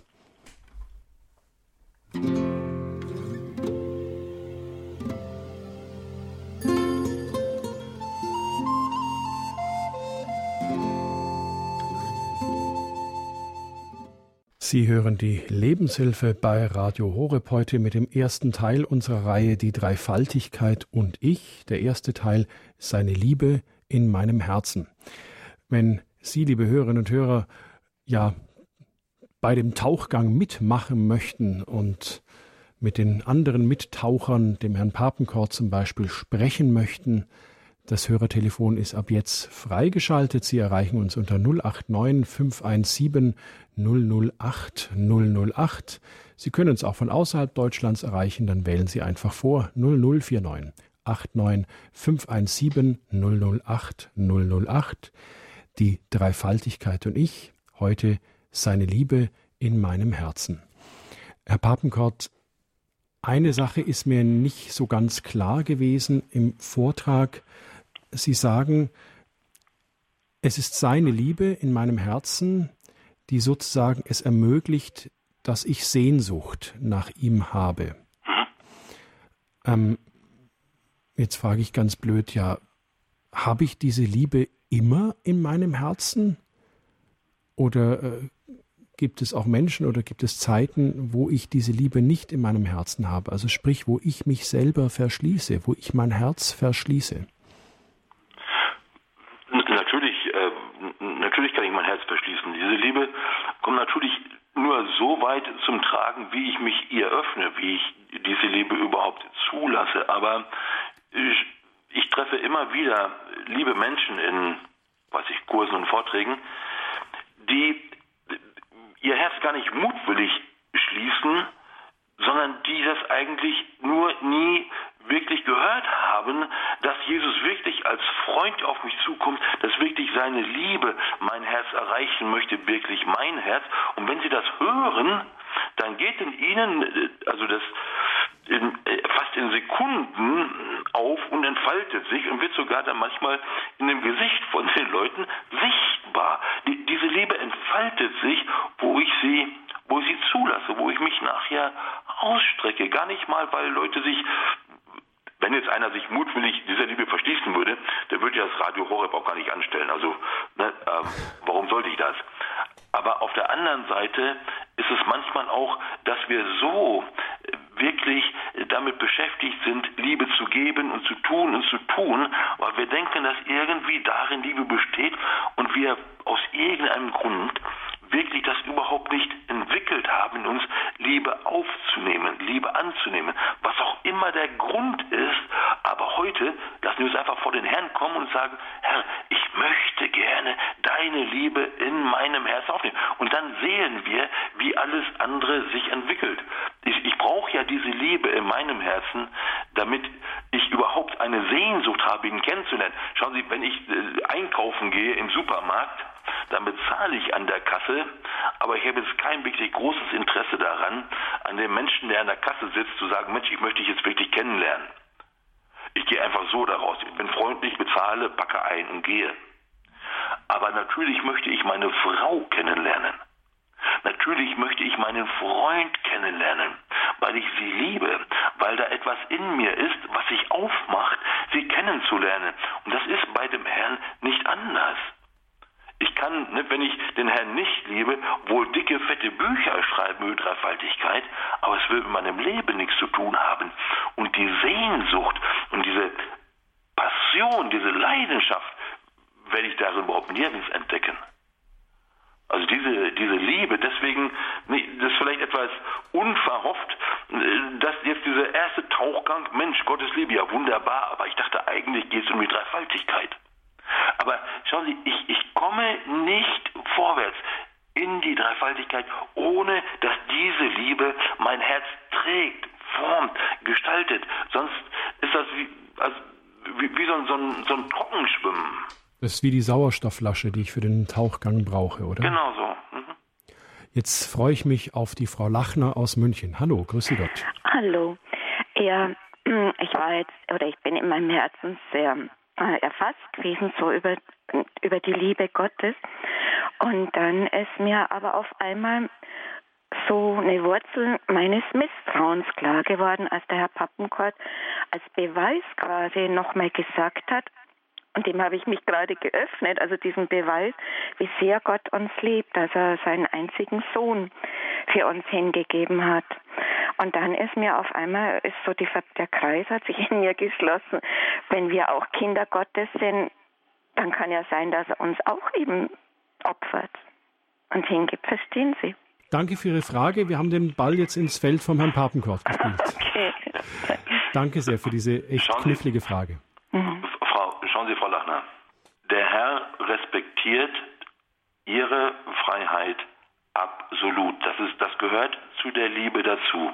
Sie hören die Lebenshilfe bei Radio Horeb heute mit dem ersten Teil unserer Reihe Die Dreifaltigkeit und ich. Der erste Teil, seine Liebe in meinem Herzen. Wenn Sie, liebe Hörerinnen und Hörer, ja bei dem Tauchgang mitmachen möchten und mit den anderen Mittauchern, dem Herrn Papenkort zum Beispiel, sprechen möchten, das Hörertelefon ist ab jetzt freigeschaltet. Sie erreichen uns unter null acht neun fünf eins sieben null null acht null null acht. Sie können uns auch von außerhalb Deutschlands erreichen, dann wählen Sie einfach vor null null vier neun acht neun fünf eins sieben null null acht null null acht. Die Dreifaltigkeit und ich, heute seine Liebe in meinem Herzen. Herr Papenkort, eine Sache ist mir nicht so ganz klar gewesen im Vortrag. Sie sagen, es ist seine Liebe in meinem Herzen, die sozusagen es ermöglicht, dass ich Sehnsucht nach ihm habe. Ähm, jetzt frage ich ganz blöd, ja, habe ich diese Liebe immer in meinem Herzen? Oder äh, gibt es auch Menschen oder gibt es Zeiten, wo ich diese Liebe nicht in meinem Herzen habe? Also sprich, wo ich mich selber verschließe, wo ich mein Herz verschließe. Natürlich, äh, natürlich kann ich mein Herz verschließen. Diese Liebe kommt natürlich nur so weit zum Tragen, wie ich mich ihr öffne, wie ich diese Liebe überhaupt zulasse. Aber ich, ich treffe immer wieder liebe Menschen in, weiß ich, Kursen und Vorträgen, die ihr Herz gar nicht mutwillig schließen, sondern die das eigentlich nur nie wirklich gehört haben, dass Jesus wirklich als Freund auf mich zukommt, dass wirklich seine Liebe mein Herz erreichen möchte, wirklich mein Herz. Und wenn sie das hören, dann geht in ihnen, also das in, fast in Sekunden auf und entfaltet sich und wird sogar dann manchmal in dem Gesicht von den Leuten sichtbar. Die, diese Liebe entfaltet sich, wo ich sie wo ich sie zulasse, wo ich mich nachher ausstrecke. Gar nicht mal, weil Leute sich, wenn jetzt einer sich mutwillig dieser Liebe verschließen würde, der würde ja das Radio Horeb auch gar nicht anstellen. Also, ne, äh, warum sollte ich das? Aber auf der anderen Seite ist es manchmal auch, dass wir so wirklich damit beschäftigt sind, Liebe zu geben und zu tun und zu tun, weil wir denken, dass irgendwie darin Liebe besteht und wir aus irgendeinem Grund wirklich das überhaupt nicht entwickelt haben, in uns Liebe aufzunehmen, Liebe anzunehmen, was auch immer der Grund ist. Aber heute lassen wir uns einfach vor den Herrn kommen und sagen, Herr, ich möchte gerne deine Liebe in meinem Herzen aufnehmen. Und dann sehen wir, wie alles andere sich entwickelt. Ich, ich brauche ja diese Liebe in meinem Herzen, damit ich überhaupt eine Sehnsucht habe, ihn kennenzulernen. Schauen Sie, wenn ich äh, einkaufen gehe im Supermarkt, dann bezahle ich an der Kasse, aber ich habe jetzt kein wirklich großes Interesse daran, an dem Menschen, der an der Kasse sitzt, zu sagen, Mensch, ich möchte dich jetzt wirklich kennenlernen. Ich gehe einfach so daraus. Ich bin freundlich, bezahle, packe ein und gehe. Aber natürlich möchte ich meine Frau kennenlernen. Natürlich möchte ich meinen Freund kennenlernen, weil ich sie liebe, weil da etwas in mir ist, was sich aufmacht, sie kennenzulernen. Und das ist bei dem Herrn nicht anders. Ich kann, ne, wenn ich den Herrn nicht liebe, wohl dicke, fette Bücher schreiben über Dreifaltigkeit, aber es will mit meinem Leben nichts zu tun haben. Und die Sehnsucht und diese Passion, diese Leidenschaft, werde ich darin überhaupt nirgends entdecken. Also diese, diese Liebe, deswegen, das ist vielleicht etwas unverhofft, dass jetzt dieser erste Tauchgang, Mensch, Gottes Liebe, ja wunderbar, aber ich dachte, eigentlich geht es um die Dreifaltigkeit. Aber schauen Sie, ich, ich komme nicht vorwärts in die Dreifaltigkeit, ohne dass diese Liebe mein Herz trägt, formt, gestaltet. Sonst ist das wie, also wie, wie so, ein, so, ein, so ein Trockenschwimmen. Das ist wie die Sauerstoffflasche, die ich für den Tauchgang brauche, oder? Genau so. Mhm. Jetzt freue ich mich auf die Frau Lachner aus München. Hallo, grüße Gott. Hallo. Ja, ich war jetzt, oder ich bin in meinem Herzen sehr erfasst gewesen, so über, über die Liebe Gottes. Und dann ist mir aber auf einmal so eine Wurzel meines Misstrauens klar geworden, als der Herr Pappenkort als Beweis quasi nochmal gesagt hat, und dem habe ich mich gerade geöffnet, also diesen Beweis, wie sehr Gott uns liebt, dass er seinen einzigen Sohn für uns hingegeben hat. Und dann ist mir auf einmal, ist so die, der Kreis hat sich in mir geschlossen. Wenn wir auch Kinder Gottes sind, dann kann ja sein, dass er uns auch eben opfert und hingibt. Verstehen Sie? Danke für Ihre Frage. Wir haben den Ball jetzt ins Feld vom Herrn Papenkort gespielt. Okay. Danke sehr für diese echt Schauen knifflige Frage. Mhm. Frau, schauen Sie, Frau Lachner, der Herr respektiert Ihre Freiheit absolut. Das ist, das gehört zu der Liebe dazu.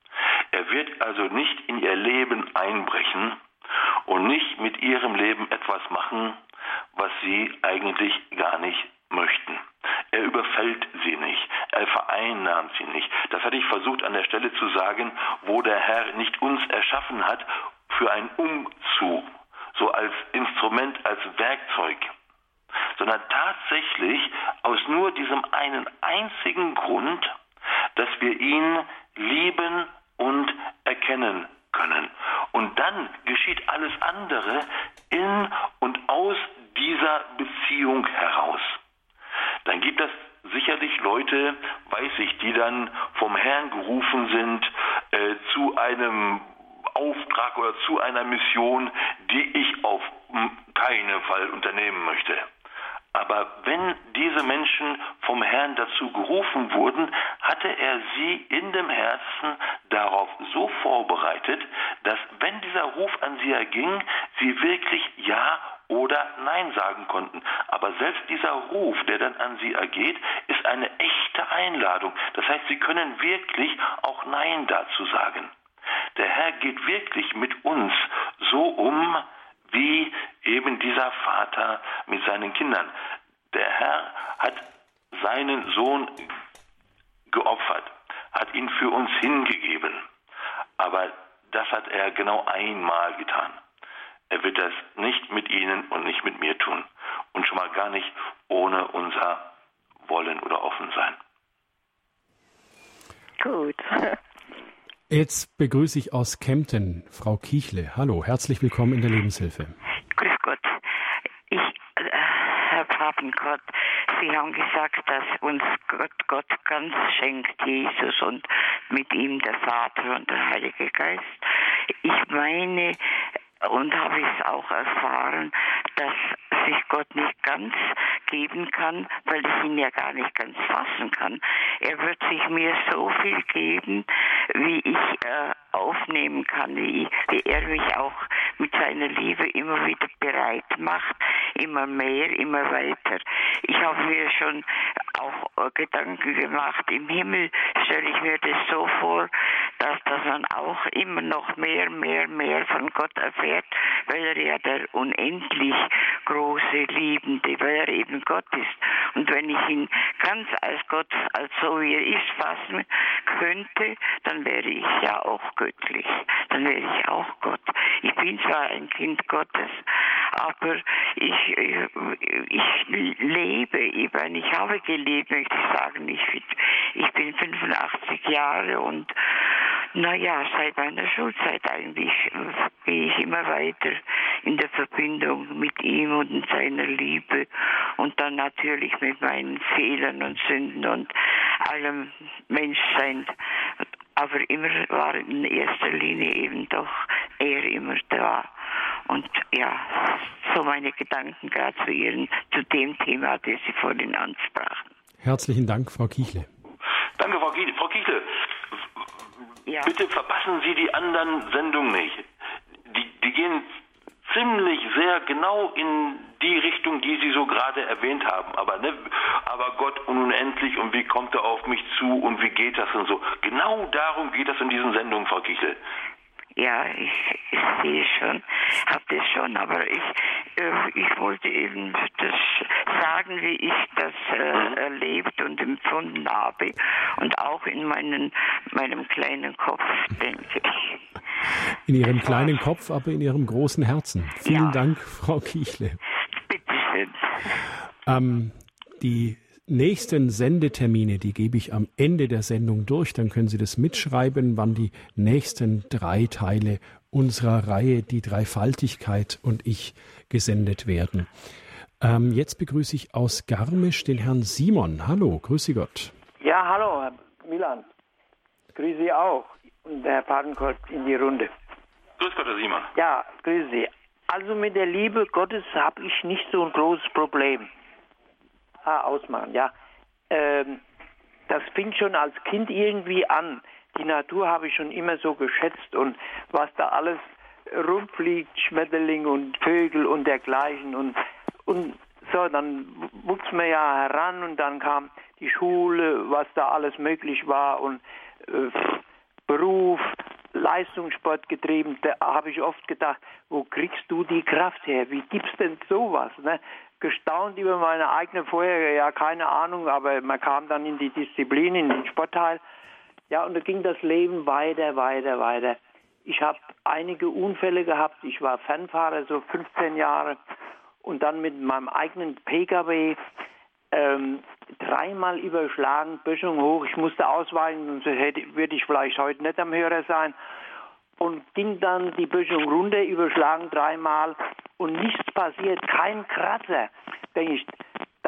Er wird also nicht in Ihr Leben einbrechen und nicht mit Ihrem Leben etwas machen, was Sie eigentlich gar nicht möchten. Er überfällt Sie nicht, er vereinnahmt Sie nicht. Das hatte ich versucht an der Stelle zu sagen, wo der Herr nicht uns erschaffen hat für einen Umzug, so als Instrument, als Werkzeug, sondern tatsächlich aus nur diesem einen einzigen Grund, dass wir ihn lieben und erkennen können. Und dann geschieht alles andere in und aus dieser Beziehung heraus. Dann gibt es sicherlich Leute, weiß ich, die dann vom Herrn gerufen sind äh, zu einem Auftrag oder zu einer Mission, die ich auf keinen Fall unternehmen möchte. Aber wenn diese Menschen vom Herrn dazu gerufen wurden, hatte er sie in dem Herzen darauf so vorbereitet, dass wenn dieser Ruf an sie erging, sie wirklich Ja oder Nein sagen konnten. Aber selbst dieser Ruf, der dann an sie ergeht, ist eine echte Einladung. Das heißt, sie können wirklich auch Nein dazu sagen. Der Herr geht wirklich mit uns so um, wie eben dieser Vater mit seinen Kindern. Der Herr hat seinen Sohn geopfert, hat ihn für uns hingegeben. Aber das hat er genau einmal getan. Er wird das nicht mit Ihnen und nicht mit mir tun. Und schon mal gar nicht ohne unser Wollen oder Offensein. Gut. Jetzt begrüße ich aus Kempten Frau Kichle. Hallo, herzlich willkommen in der Lebenshilfe. Grüß Gott. Ich, äh, Herr Papengott, Sie haben gesagt, dass uns Gott, Gott ganz schenkt, Jesus, und mit ihm der Vater und der Heilige Geist. Ich meine, und habe es auch erfahren, dass sich Gott nicht ganz geben kann, weil ich ihn ja gar nicht ganz fassen kann. Er wird sich mir so viel geben, wie ich äh, aufnehmen kann, wie, wie er mich auch mit seiner Liebe immer wieder bereit macht, immer mehr, immer weiter. Ich habe mir schon auch äh, Gedanken gemacht, im Himmel stelle ich mir das so vor, dass, dass man auch immer noch mehr, mehr, mehr von Gott erfährt, weil er ja der unendlich große, liebende, weil er eben Gott ist. Und wenn ich ihn ganz als Gott, als so wie er ist, fassen könnte, dann wäre ich ja auch göttlich. Dann wäre ich auch Gott. Ich bin zwar ein Kind Gottes, aber ich, ich, ich lebe, ich, meine, ich habe gelebt, möchte ich sagen. Ich, ich bin fünfundachtzig Jahre und naja, seit meiner Schulzeit eigentlich gehe ich immer weiter in der Verbindung mit ihm und in seiner Liebe und dann natürlich mit meinen Fehlern und Sünden und allem Menschsein. Aber immer war in erster Linie eben doch er immer da. Und ja, so meine Gedanken gerade zu Ihren, zu dem Thema, das Sie vorhin ansprachen. Herzlichen Dank, Frau Kichle. Danke, Frau Kichle. Frau Kichle, ja. Bitte verpassen Sie die anderen Sendungen nicht. Die, die gehen ziemlich sehr genau in die Richtung, die Sie so gerade erwähnt haben. Aber, ne, aber Gott unendlich und wie kommt er auf mich zu und wie geht das und so. Genau darum geht es in diesen Sendungen, Frau Kichle. Ja, ich, ich sehe schon, habe das schon, aber ich, äh, ich wollte eben das sagen, wie ich das äh, erlebt und empfunden habe und auch in meinen, meinem kleinen Kopf, denke ich. In Ihrem kleinen Kopf, aber in Ihrem großen Herzen. Vielen ja. Dank, Frau Kichle. Bitteschön. Ähm, die nächsten Sendetermine, die gebe ich am Ende der Sendung durch. Dann können Sie das mitschreiben, wann die nächsten drei Teile unserer Reihe Die Dreifaltigkeit und ich gesendet werden. Ähm, jetzt begrüße ich aus Garmisch den Herrn Simon. Hallo, grüße Gott. Ja, hallo, Herr Milan. Grüße Sie auch. Und der Herr Patenkort in die Runde. Grüß Gott, Herr Simon. Ja, grüße Sie. Also mit der Liebe Gottes habe ich nicht so ein großes Problem. Ah, ausmachen, ja. Ähm, das fing schon als Kind irgendwie an. Die Natur habe ich schon immer so geschätzt und was da alles rumfliegt, Schmetterlinge und Vögel und dergleichen. Und, und so, dann wuchs man ja heran und dann kam die Schule, was da alles möglich war und äh, Beruf, Leistungssport getrieben. Da habe ich oft gedacht, wo kriegst du die Kraft her? Wie gibt's denn sowas, ne? Gestaunt über meine eigene vorherige, ja, keine Ahnung, aber man kam dann in die Disziplin, in den Sportteil. Ja, und da ging das Leben weiter, weiter, weiter. Ich habe einige Unfälle gehabt. Ich war Fernfahrer, so fünfzehn Jahre. Und dann mit meinem eigenen Pkw ähm, dreimal überschlagen, Böschung hoch. Ich musste ausweichen, sonst hätte, würde ich vielleicht heute nicht am Hörer sein. Und ging dann die Böschung runter, überschlagen dreimal und nichts passiert, kein Kratzer. Denke ich,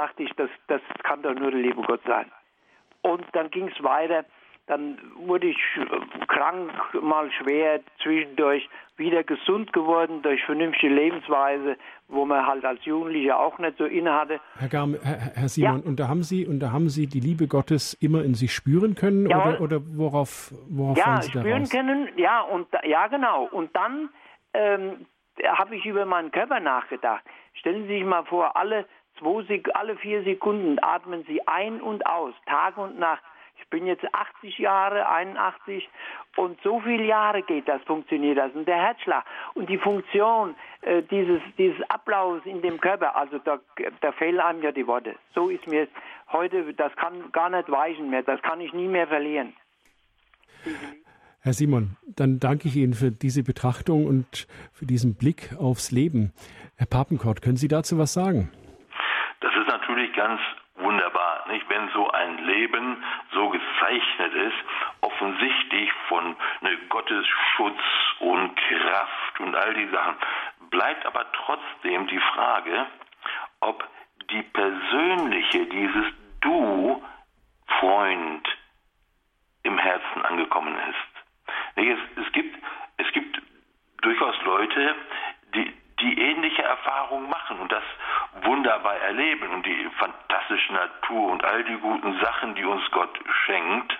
dachte ich, das, das kann doch nur der liebe Gott sein. Und dann ging es weiter. Dann wurde ich krank, mal schwer, zwischendurch wieder gesund geworden durch vernünftige Lebensweise, wo man halt als Jugendlicher auch nicht so inne hatte. Herr Garm, Herr, Herr Simon, ja. und da haben Sie und da haben Sie die Liebe Gottes immer in sich spüren können oder, oder worauf, worauf ja, waren Sie da spüren raus? können, ja und ja genau. Und dann ähm, habe ich über meinen Körper nachgedacht. Stellen Sie sich mal vor, alle zwei, alle vier Sekunden atmen Sie ein und aus, Tag und Nacht. Ich bin jetzt achtzig Jahre, einundachtzig und so viele Jahre geht das, funktioniert das. Und der Herzschlag und die Funktion äh, dieses, dieses Ablaufs in dem Körper, also da, da fehlen einem ja die Worte. So ist mir heute, das kann gar nicht weichen mehr, das kann ich nie mehr verlieren. Herr Simon, dann danke ich Ihnen für diese Betrachtung und für diesen Blick aufs Leben. Herr Papenkort, können Sie dazu was sagen? Das ist natürlich ganz wunderbar, nicht? Wenn so ein Leben so gezeichnet ist, offensichtlich von ne, Gottes Schutz und Kraft und all die Sachen, bleibt aber trotzdem die Frage, ob die persönliche, dieses Du, Freund, im Herzen angekommen ist. Nicht? Es, es gibt, es gibt durchaus Leute, die die ähnliche Erfahrungen machen und das wunderbar erleben und die fantastische Natur und all die guten Sachen, die uns Gott schenkt.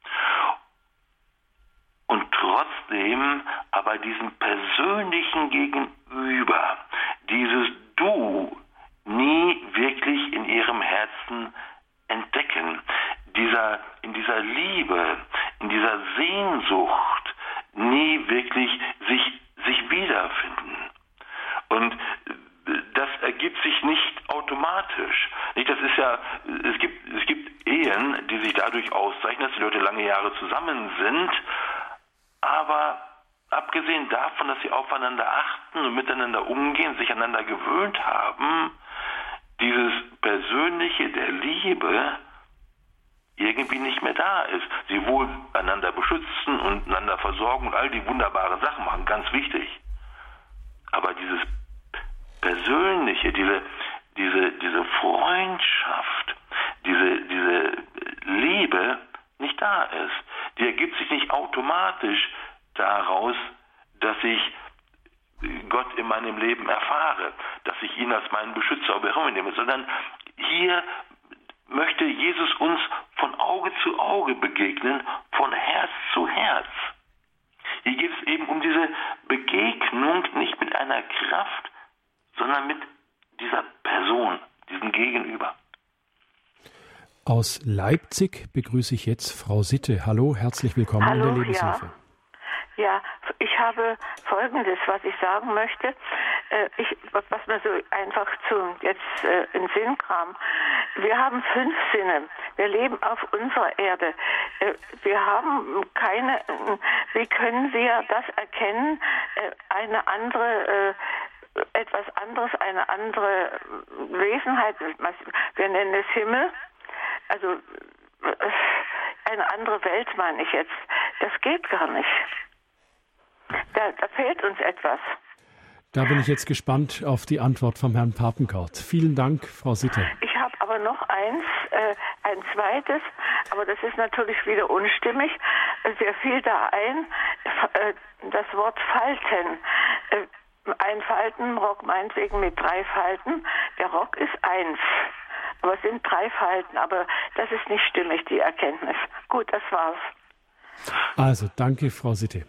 Und trotzdem aber diesen persönlichen Gegenüber, dieses Du, nie wirklich in ihrem Herzen entdecken. Dieser, in dieser Liebe, in dieser Sehnsucht nie wirklich sich, sich wiederfinden. Und das ergibt sich nicht automatisch. Nicht, das ist ja, es gibt, es gibt Ehen, die sich dadurch auszeichnen, dass die Leute lange Jahre zusammen sind, aber abgesehen davon, dass sie aufeinander achten und miteinander umgehen, sich aneinander gewöhnt haben, dieses Persönliche der Liebe irgendwie nicht mehr da ist. Sie wohl einander beschützen und einander versorgen und all die wunderbaren Sachen machen, ganz wichtig. Aber dieses Persönliche, diese, diese, diese Freundschaft, diese, diese Liebe nicht da ist. Die ergibt sich nicht automatisch daraus, dass ich Gott in meinem Leben erfahre, dass ich ihn als meinen Beschützer übernehme, sondern hier möchte Jesus uns von Auge zu Auge begegnen, von Herz zu Herz. Hier geht es eben um diese Begegnung nicht mit einer Kraft, sondern mit dieser Person, diesem Gegenüber. Aus Leipzig begrüße ich jetzt Frau Sitte. Hallo, herzlich willkommen Hallo, in der Lebenshilfe. Ja. Ja, ich habe Folgendes, was ich sagen möchte. Ich, was mir so einfach zu jetzt äh, in den Sinn kam. Wir haben fünf Sinne. Wir leben auf unserer Erde. Äh, wir haben keine, äh, wie können wir das erkennen, äh, eine andere, äh, etwas anderes, eine andere Wesenheit, wir nennen es Himmel, also äh, eine andere Welt meine ich jetzt. Das geht gar nicht. Da, da fehlt uns etwas. Da bin ich jetzt gespannt auf die Antwort vom Herrn Papenkort. Vielen Dank, Frau Sitte. Ich habe aber noch eins, äh, ein zweites, aber das ist natürlich wieder unstimmig. Mir fiel da ein, äh, das Wort Falten. Äh, ein Faltenrock meinetwegen mit drei Falten. Der Rock ist eins, aber es sind drei Falten. Aber das ist nicht stimmig, die Erkenntnis. Gut, das war's. Also, danke, Frau Sitte.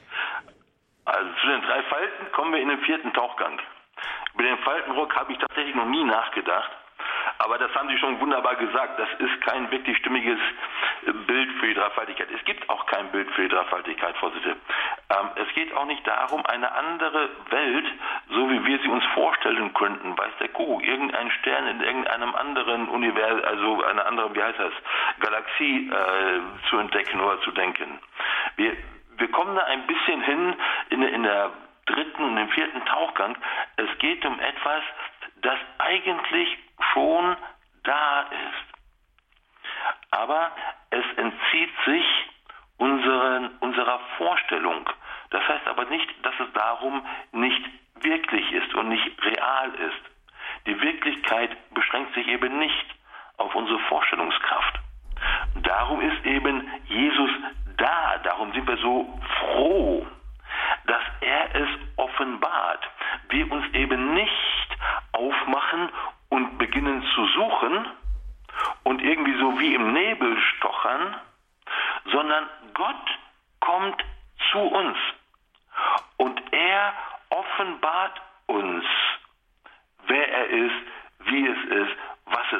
Also zu den drei Falten kommen wir in den vierten Tauchgang. Über den Faltenrock habe ich tatsächlich noch nie nachgedacht, aber das haben Sie schon wunderbar gesagt. Das ist kein wirklich stimmiges Bild für die Dreifaltigkeit. Es gibt auch kein Bild für die Dreifaltigkeit, Frau Sitte. Ähm, es geht auch nicht darum, eine andere Welt, so wie wir sie uns vorstellen könnten, weiß der Kuckuck, irgendein Stern in irgendeinem anderen Universum, also einer anderen, wie heißt das, Galaxie äh, zu entdecken oder zu denken. Wir Wir kommen da ein bisschen hin in, in der dritten und im vierten Tauchgang. Es geht um etwas, das eigentlich schon da ist. Aber es entzieht sich unseren, unserer Vorstellung. Das heißt aber nicht, dass es darum nicht wirklich ist und nicht real ist. die Wirklichkeit beschränkt sich eben nicht auf unsere Vorstellungskraft. Darum ist eben Jesus da, darum sind wir so froh, dass er es offenbart. Wir uns eben nicht aufmachen und beginnen zu suchen und irgendwie so wie im Nebel stochern, sondern Gott kommt zu uns und er offenbart uns, wer er ist, wie es ist, was es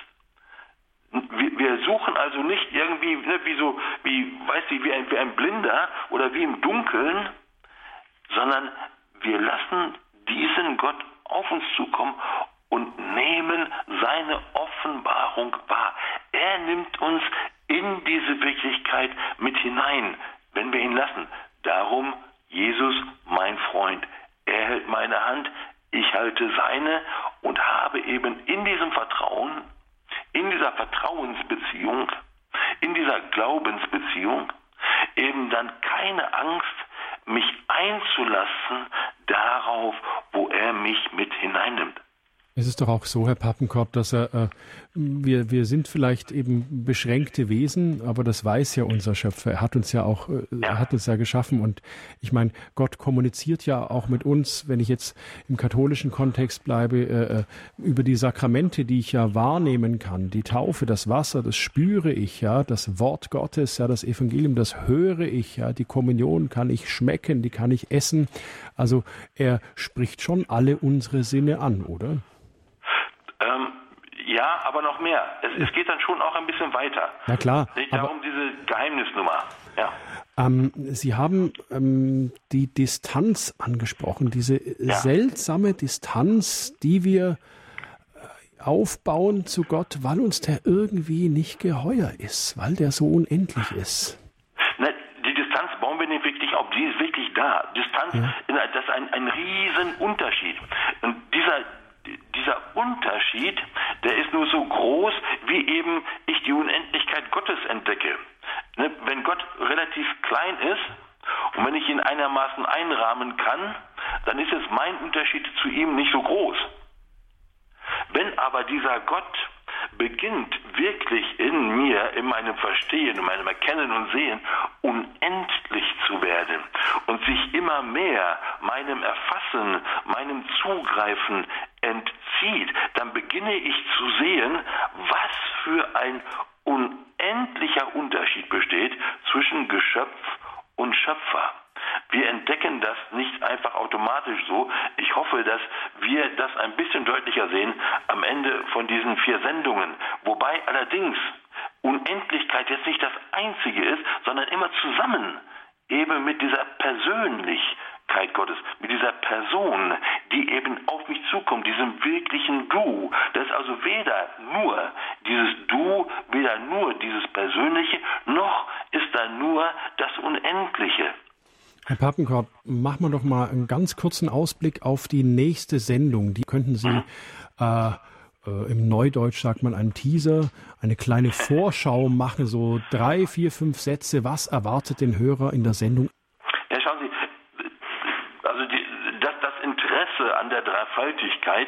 ist. Wir, wir suchen also nicht irgendwie, ne, wie so, wie, weiß ich, wie ein, wie ein Blinder oder wie im Dunkeln, sondern wir lassen diesen Gott auf uns zukommen und nehmen seine Offenbarung wahr. Er nimmt uns in diese Wirklichkeit mit hinein, wenn wir ihn lassen. Darum, Jesus, mein Freund, er hält meine Hand, ich halte seine und habe eben in diesem Vertrauen, in dieser Vertrauensbeziehung, in dieser Glaubensbeziehung eben dann keine Angst, mich einzulassen darauf, wo er mich mit hineinnimmt. Es ist doch auch so, Herr Papenkort, dass er, äh, wir, wir sind vielleicht eben beschränkte Wesen, aber das weiß ja unser Schöpfer. Er hat uns ja auch, äh, ja. er hat uns ja geschaffen und ich meine, Gott kommuniziert ja auch mit uns, wenn ich jetzt im katholischen Kontext bleibe, äh, über die Sakramente, die ich ja wahrnehmen kann. Die Taufe, das Wasser, das spüre ich, ja, das Wort Gottes, ja, das Evangelium, das höre ich, ja, die Kommunion kann ich schmecken, die kann ich essen. Also er spricht schon alle unsere Sinne an, oder? Ähm, ja, aber noch mehr. Es, es geht dann schon auch ein bisschen weiter. Na klar. Es geht darum, diese Geheimnisnummer. Ja. Ähm, Sie haben ähm, die Distanz angesprochen, diese ja. seltsame Distanz, die wir aufbauen zu Gott, weil uns der irgendwie nicht geheuer ist, weil der so unendlich ist. Na, die Distanz bauen wir nicht wirklich auf, die ist wirklich da. Distanz, ja. das ist ein, ein Riesenunterschied. Und dieser Dieser Unterschied, der ist nur so groß, wie eben ich die Unendlichkeit Gottes entdecke. Ne? Wenn Gott relativ klein ist und wenn ich ihn einigermaßen einrahmen kann, dann ist es mein Unterschied zu ihm nicht so groß. Wenn aber dieser Gott beginnt wirklich in mir, in meinem Verstehen, in meinem Erkennen und Sehen, unendlich zu werden und sich immer mehr meinem Erfassen, meinem Zugreifen entzieht, dann beginne ich zu sehen, was für ein unendlicher Unterschied besteht zwischen Geschöpf und Schöpfer. Wir entdecken das nicht einfach automatisch so. Ich hoffe, dass wir das ein bisschen deutlicher sehen am Ende von diesen vier Sendungen. Wobei allerdings Unendlichkeit jetzt nicht das Einzige ist, sondern immer zusammen eben mit dieser Persönlichkeit Gottes, mit dieser Person, die eben auf mich zukommt, diesem wirklichen Du. Das ist also weder nur dieses Du, weder nur dieses Persönliche, noch ist da nur das Unendliche. Herr Papenkort, machen wir doch mal einen ganz kurzen Ausblick auf die nächste Sendung. Die könnten Sie, äh, äh, im Neudeutsch sagt man einen Teaser, eine kleine Vorschau machen, so drei, vier, fünf Sätze. Was erwartet den Hörer in der Sendung? Ja, schauen Sie, also die, das, das Interesse an der Dreifaltigkeit,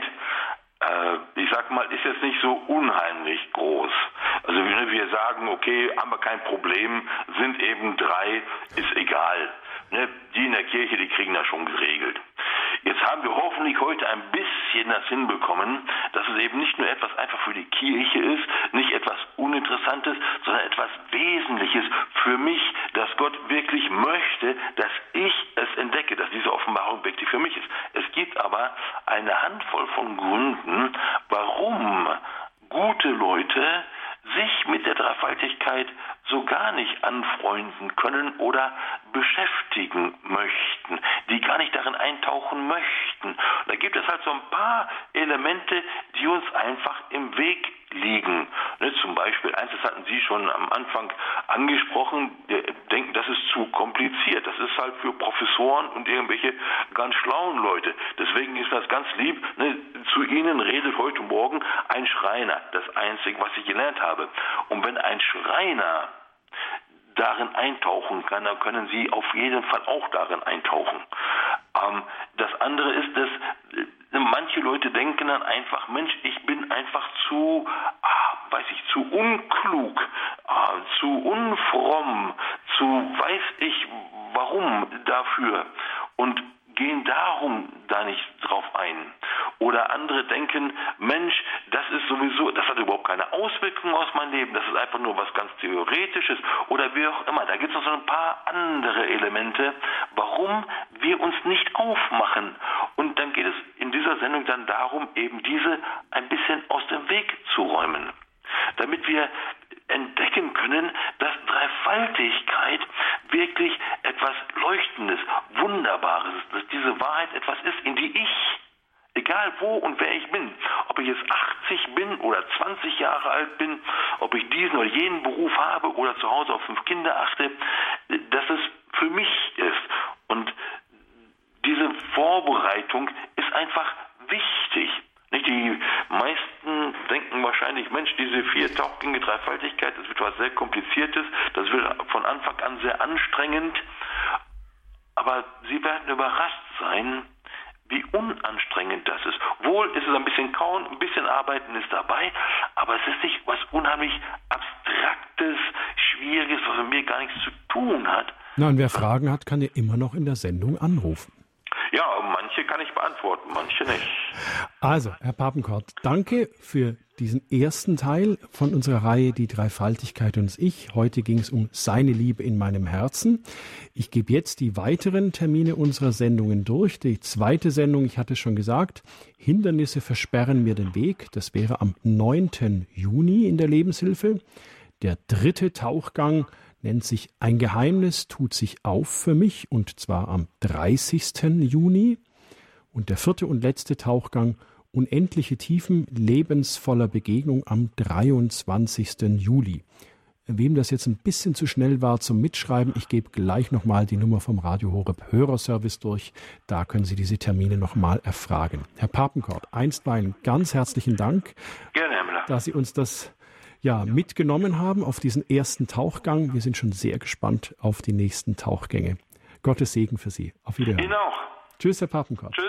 äh, ich sag mal, ist jetzt nicht so unheimlich groß. Also wir, wir sagen, okay, haben wir kein Problem, sind eben drei, ist egal. Ne, die in der Kirche, die kriegen das schon geregelt. Jetzt haben wir hoffentlich heute ein bisschen das hinbekommen, dass es eben nicht nur etwas einfach für die Kirche ist, nicht etwas Uninteressantes, sondern etwas Wesentliches für mich, dass Gott wirklich möchte, dass ich es entdecke, dass diese Offenbarung wirklich für mich ist. Es gibt aber eine Handvoll von Gründen, warum gute Leute sich mit der Dreifaltigkeit so gar nicht anfreunden können oder beschäftigen möchten, die gar nicht darin eintauchen möchten. Da gibt es halt so ein paar Elemente, die uns einfach im Weg liegen. Ne, zum Beispiel, eins, das hatten Sie schon am Anfang angesprochen, wir denken, das ist zu kompliziert. Das ist halt für Professoren und irgendwelche ganz schlauen Leute. Deswegen ist das ganz lieb. Ne, zu Ihnen redet heute Morgen ein Schreiner. Das Einzige, was ich gelernt habe. Und wenn ein Schreiner darin eintauchen kann, dann können Sie auf jeden Fall auch darin eintauchen. Ähm, das andere ist, dass äh, manche Leute denken dann einfach, Mensch, ich bin einfach zu, ah, weiß ich, zu unklug, ah, zu unfromm, zu weiß ich warum dafür und gehen darum da nicht drauf ein. Oder andere denken, Mensch, das ist sowieso, das hat überhaupt keine Auswirkungen auf mein Leben, das ist einfach nur was ganz Theoretisches oder wie auch immer. Da gibt es noch so ein paar andere Elemente, warum wir uns nicht aufmachen. Und dann geht es in dieser Sendung dann darum, eben diese ein bisschen aus dem Weg zu räumen. Damit wir entdecken können, dass Dreifaltigkeit wirklich etwas Leuchtendes, Wunderbares ist, dass diese Wahrheit etwas ist, in die ich, egal wo und wer ich bin, ob ich jetzt achtzig bin oder zwanzig Jahre alt bin, ob ich diesen oder jenen Beruf habe oder zu Hause auf fünf Kinder achte, dass es für mich ist. Und diese Vorbereitung ist einfach wichtig. Die meisten denken wahrscheinlich, Mensch, diese vier Tauchgänge Dreifaltigkeit, das wird was sehr Kompliziertes, das wird von Anfang an sehr anstrengend, aber sie werden überrascht sein, wie unanstrengend das ist. Wohl ist es ein bisschen kauen, ein bisschen arbeiten ist dabei, aber es ist nicht was unheimlich Abstraktes, Schwieriges, was mit mir gar nichts zu tun hat. Na, und wer Fragen hat, kann ja immer noch in der Sendung anrufen. Ja, manche kann ich beantworten, manche nicht. Also, Herr Papenkort, danke für diesen ersten Teil von unserer Reihe Die Dreifaltigkeit und ich. Heute ging es um seine Liebe in meinem Herzen. Ich gebe jetzt die weiteren Termine unserer Sendungen durch. Die zweite Sendung, ich hatte es schon gesagt, Hindernisse versperren mir den Weg. Das wäre am neunten Juni in der Lebenshilfe. Der dritte Tauchgang nennt sich Ein Geheimnis tut sich auf für mich, und zwar am dreißigsten Juni. Und der vierte und letzte Tauchgang Unendliche Tiefen lebensvoller Begegnung am dreiundzwanzigsten Juli. Wem das jetzt ein bisschen zu schnell war zum Mitschreiben, ich gebe gleich nochmal die Nummer vom Radio Horeb Hörerservice durch. Da können Sie diese Termine nochmal erfragen. Herr Papenkort, einstweilen ganz herzlichen Dank, Gerne, Herr Müller, dass Sie uns das ja, mitgenommen haben auf diesen ersten Tauchgang. Wir sind schon sehr gespannt auf die nächsten Tauchgänge. Gottes Segen für Sie. Auf Wiederhören. Ihnen auch. Tschüss, Herr Papenkort. Tschüss.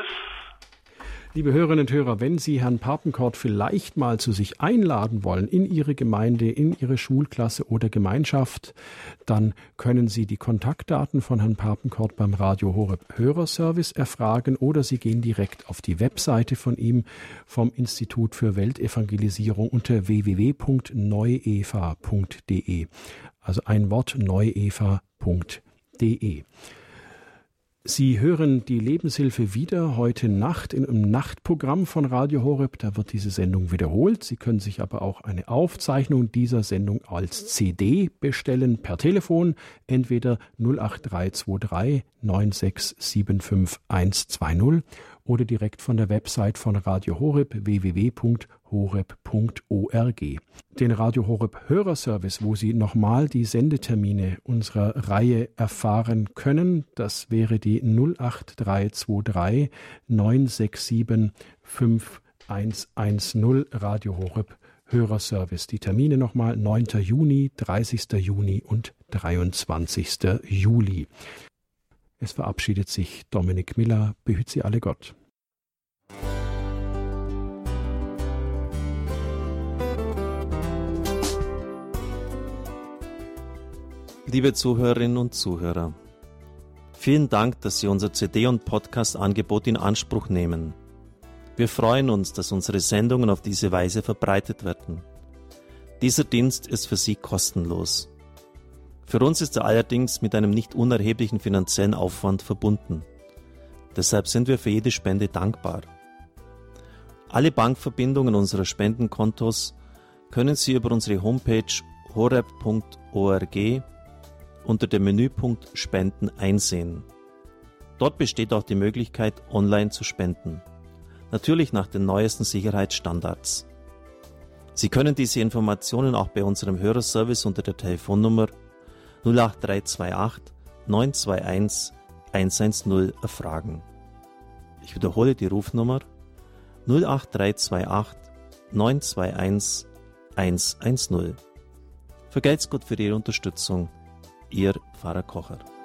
Liebe Hörerinnen und Hörer, wenn Sie Herrn Papenkort vielleicht mal zu sich einladen wollen, in Ihre Gemeinde, in Ihre Schulklasse oder Gemeinschaft, dann können Sie die Kontaktdaten von Herrn Papenkort beim Radio Horeb Hörerservice erfragen oder Sie gehen direkt auf die Webseite von ihm vom Institut für Weltevangelisierung unter w w w punkt neueva punkt d e. Also ein Wort, neueva punkt d e. Sie hören die Lebenshilfe wieder heute Nacht in einem Nachtprogramm von Radio Horeb. Da wird diese Sendung wiederholt. Sie können sich aber auch eine Aufzeichnung dieser Sendung als C D bestellen per Telefon. Entweder null acht drei zwei drei neun sechs sieben fünf eins zwei null oder direkt von der Website von Radio Horeb w w w punkt horeb punkt org. Den Radio Horeb Hörerservice, wo Sie nochmal die Sendetermine unserer Reihe erfahren können, das wäre die null acht drei zwei drei neun sechs sieben fünf eins eins null Radio Horeb Hörerservice. Die Termine nochmal neunten Juni, dreißigsten Juni und dreiundzwanzigsten Juli. Es verabschiedet sich Dominik Miller. Behüt Sie alle Gott. Liebe Zuhörerinnen und Zuhörer, vielen Dank, dass Sie unser C D- und Podcast-Angebot in Anspruch nehmen. Wir freuen uns, dass unsere Sendungen auf diese Weise verbreitet werden. Dieser Dienst ist für Sie kostenlos. Für uns ist er allerdings mit einem nicht unerheblichen finanziellen Aufwand verbunden. Deshalb sind wir für jede Spende dankbar. Alle Bankverbindungen unserer Spendenkontos können Sie über unsere Homepage horeb punkt org unter dem Menüpunkt Spenden einsehen. Dort besteht auch die Möglichkeit, online zu spenden. Natürlich nach den neuesten Sicherheitsstandards. Sie können diese Informationen auch bei unserem Hörerservice unter der Telefonnummer null acht drei zwei acht neun zwei eins eins eins null erfragen. Ich wiederhole die Rufnummer null acht drei zwei acht neun zwei eins eins eins null. Vergelt's Gott für Ihre Unterstützung. Ihr Pfarrer Kocher.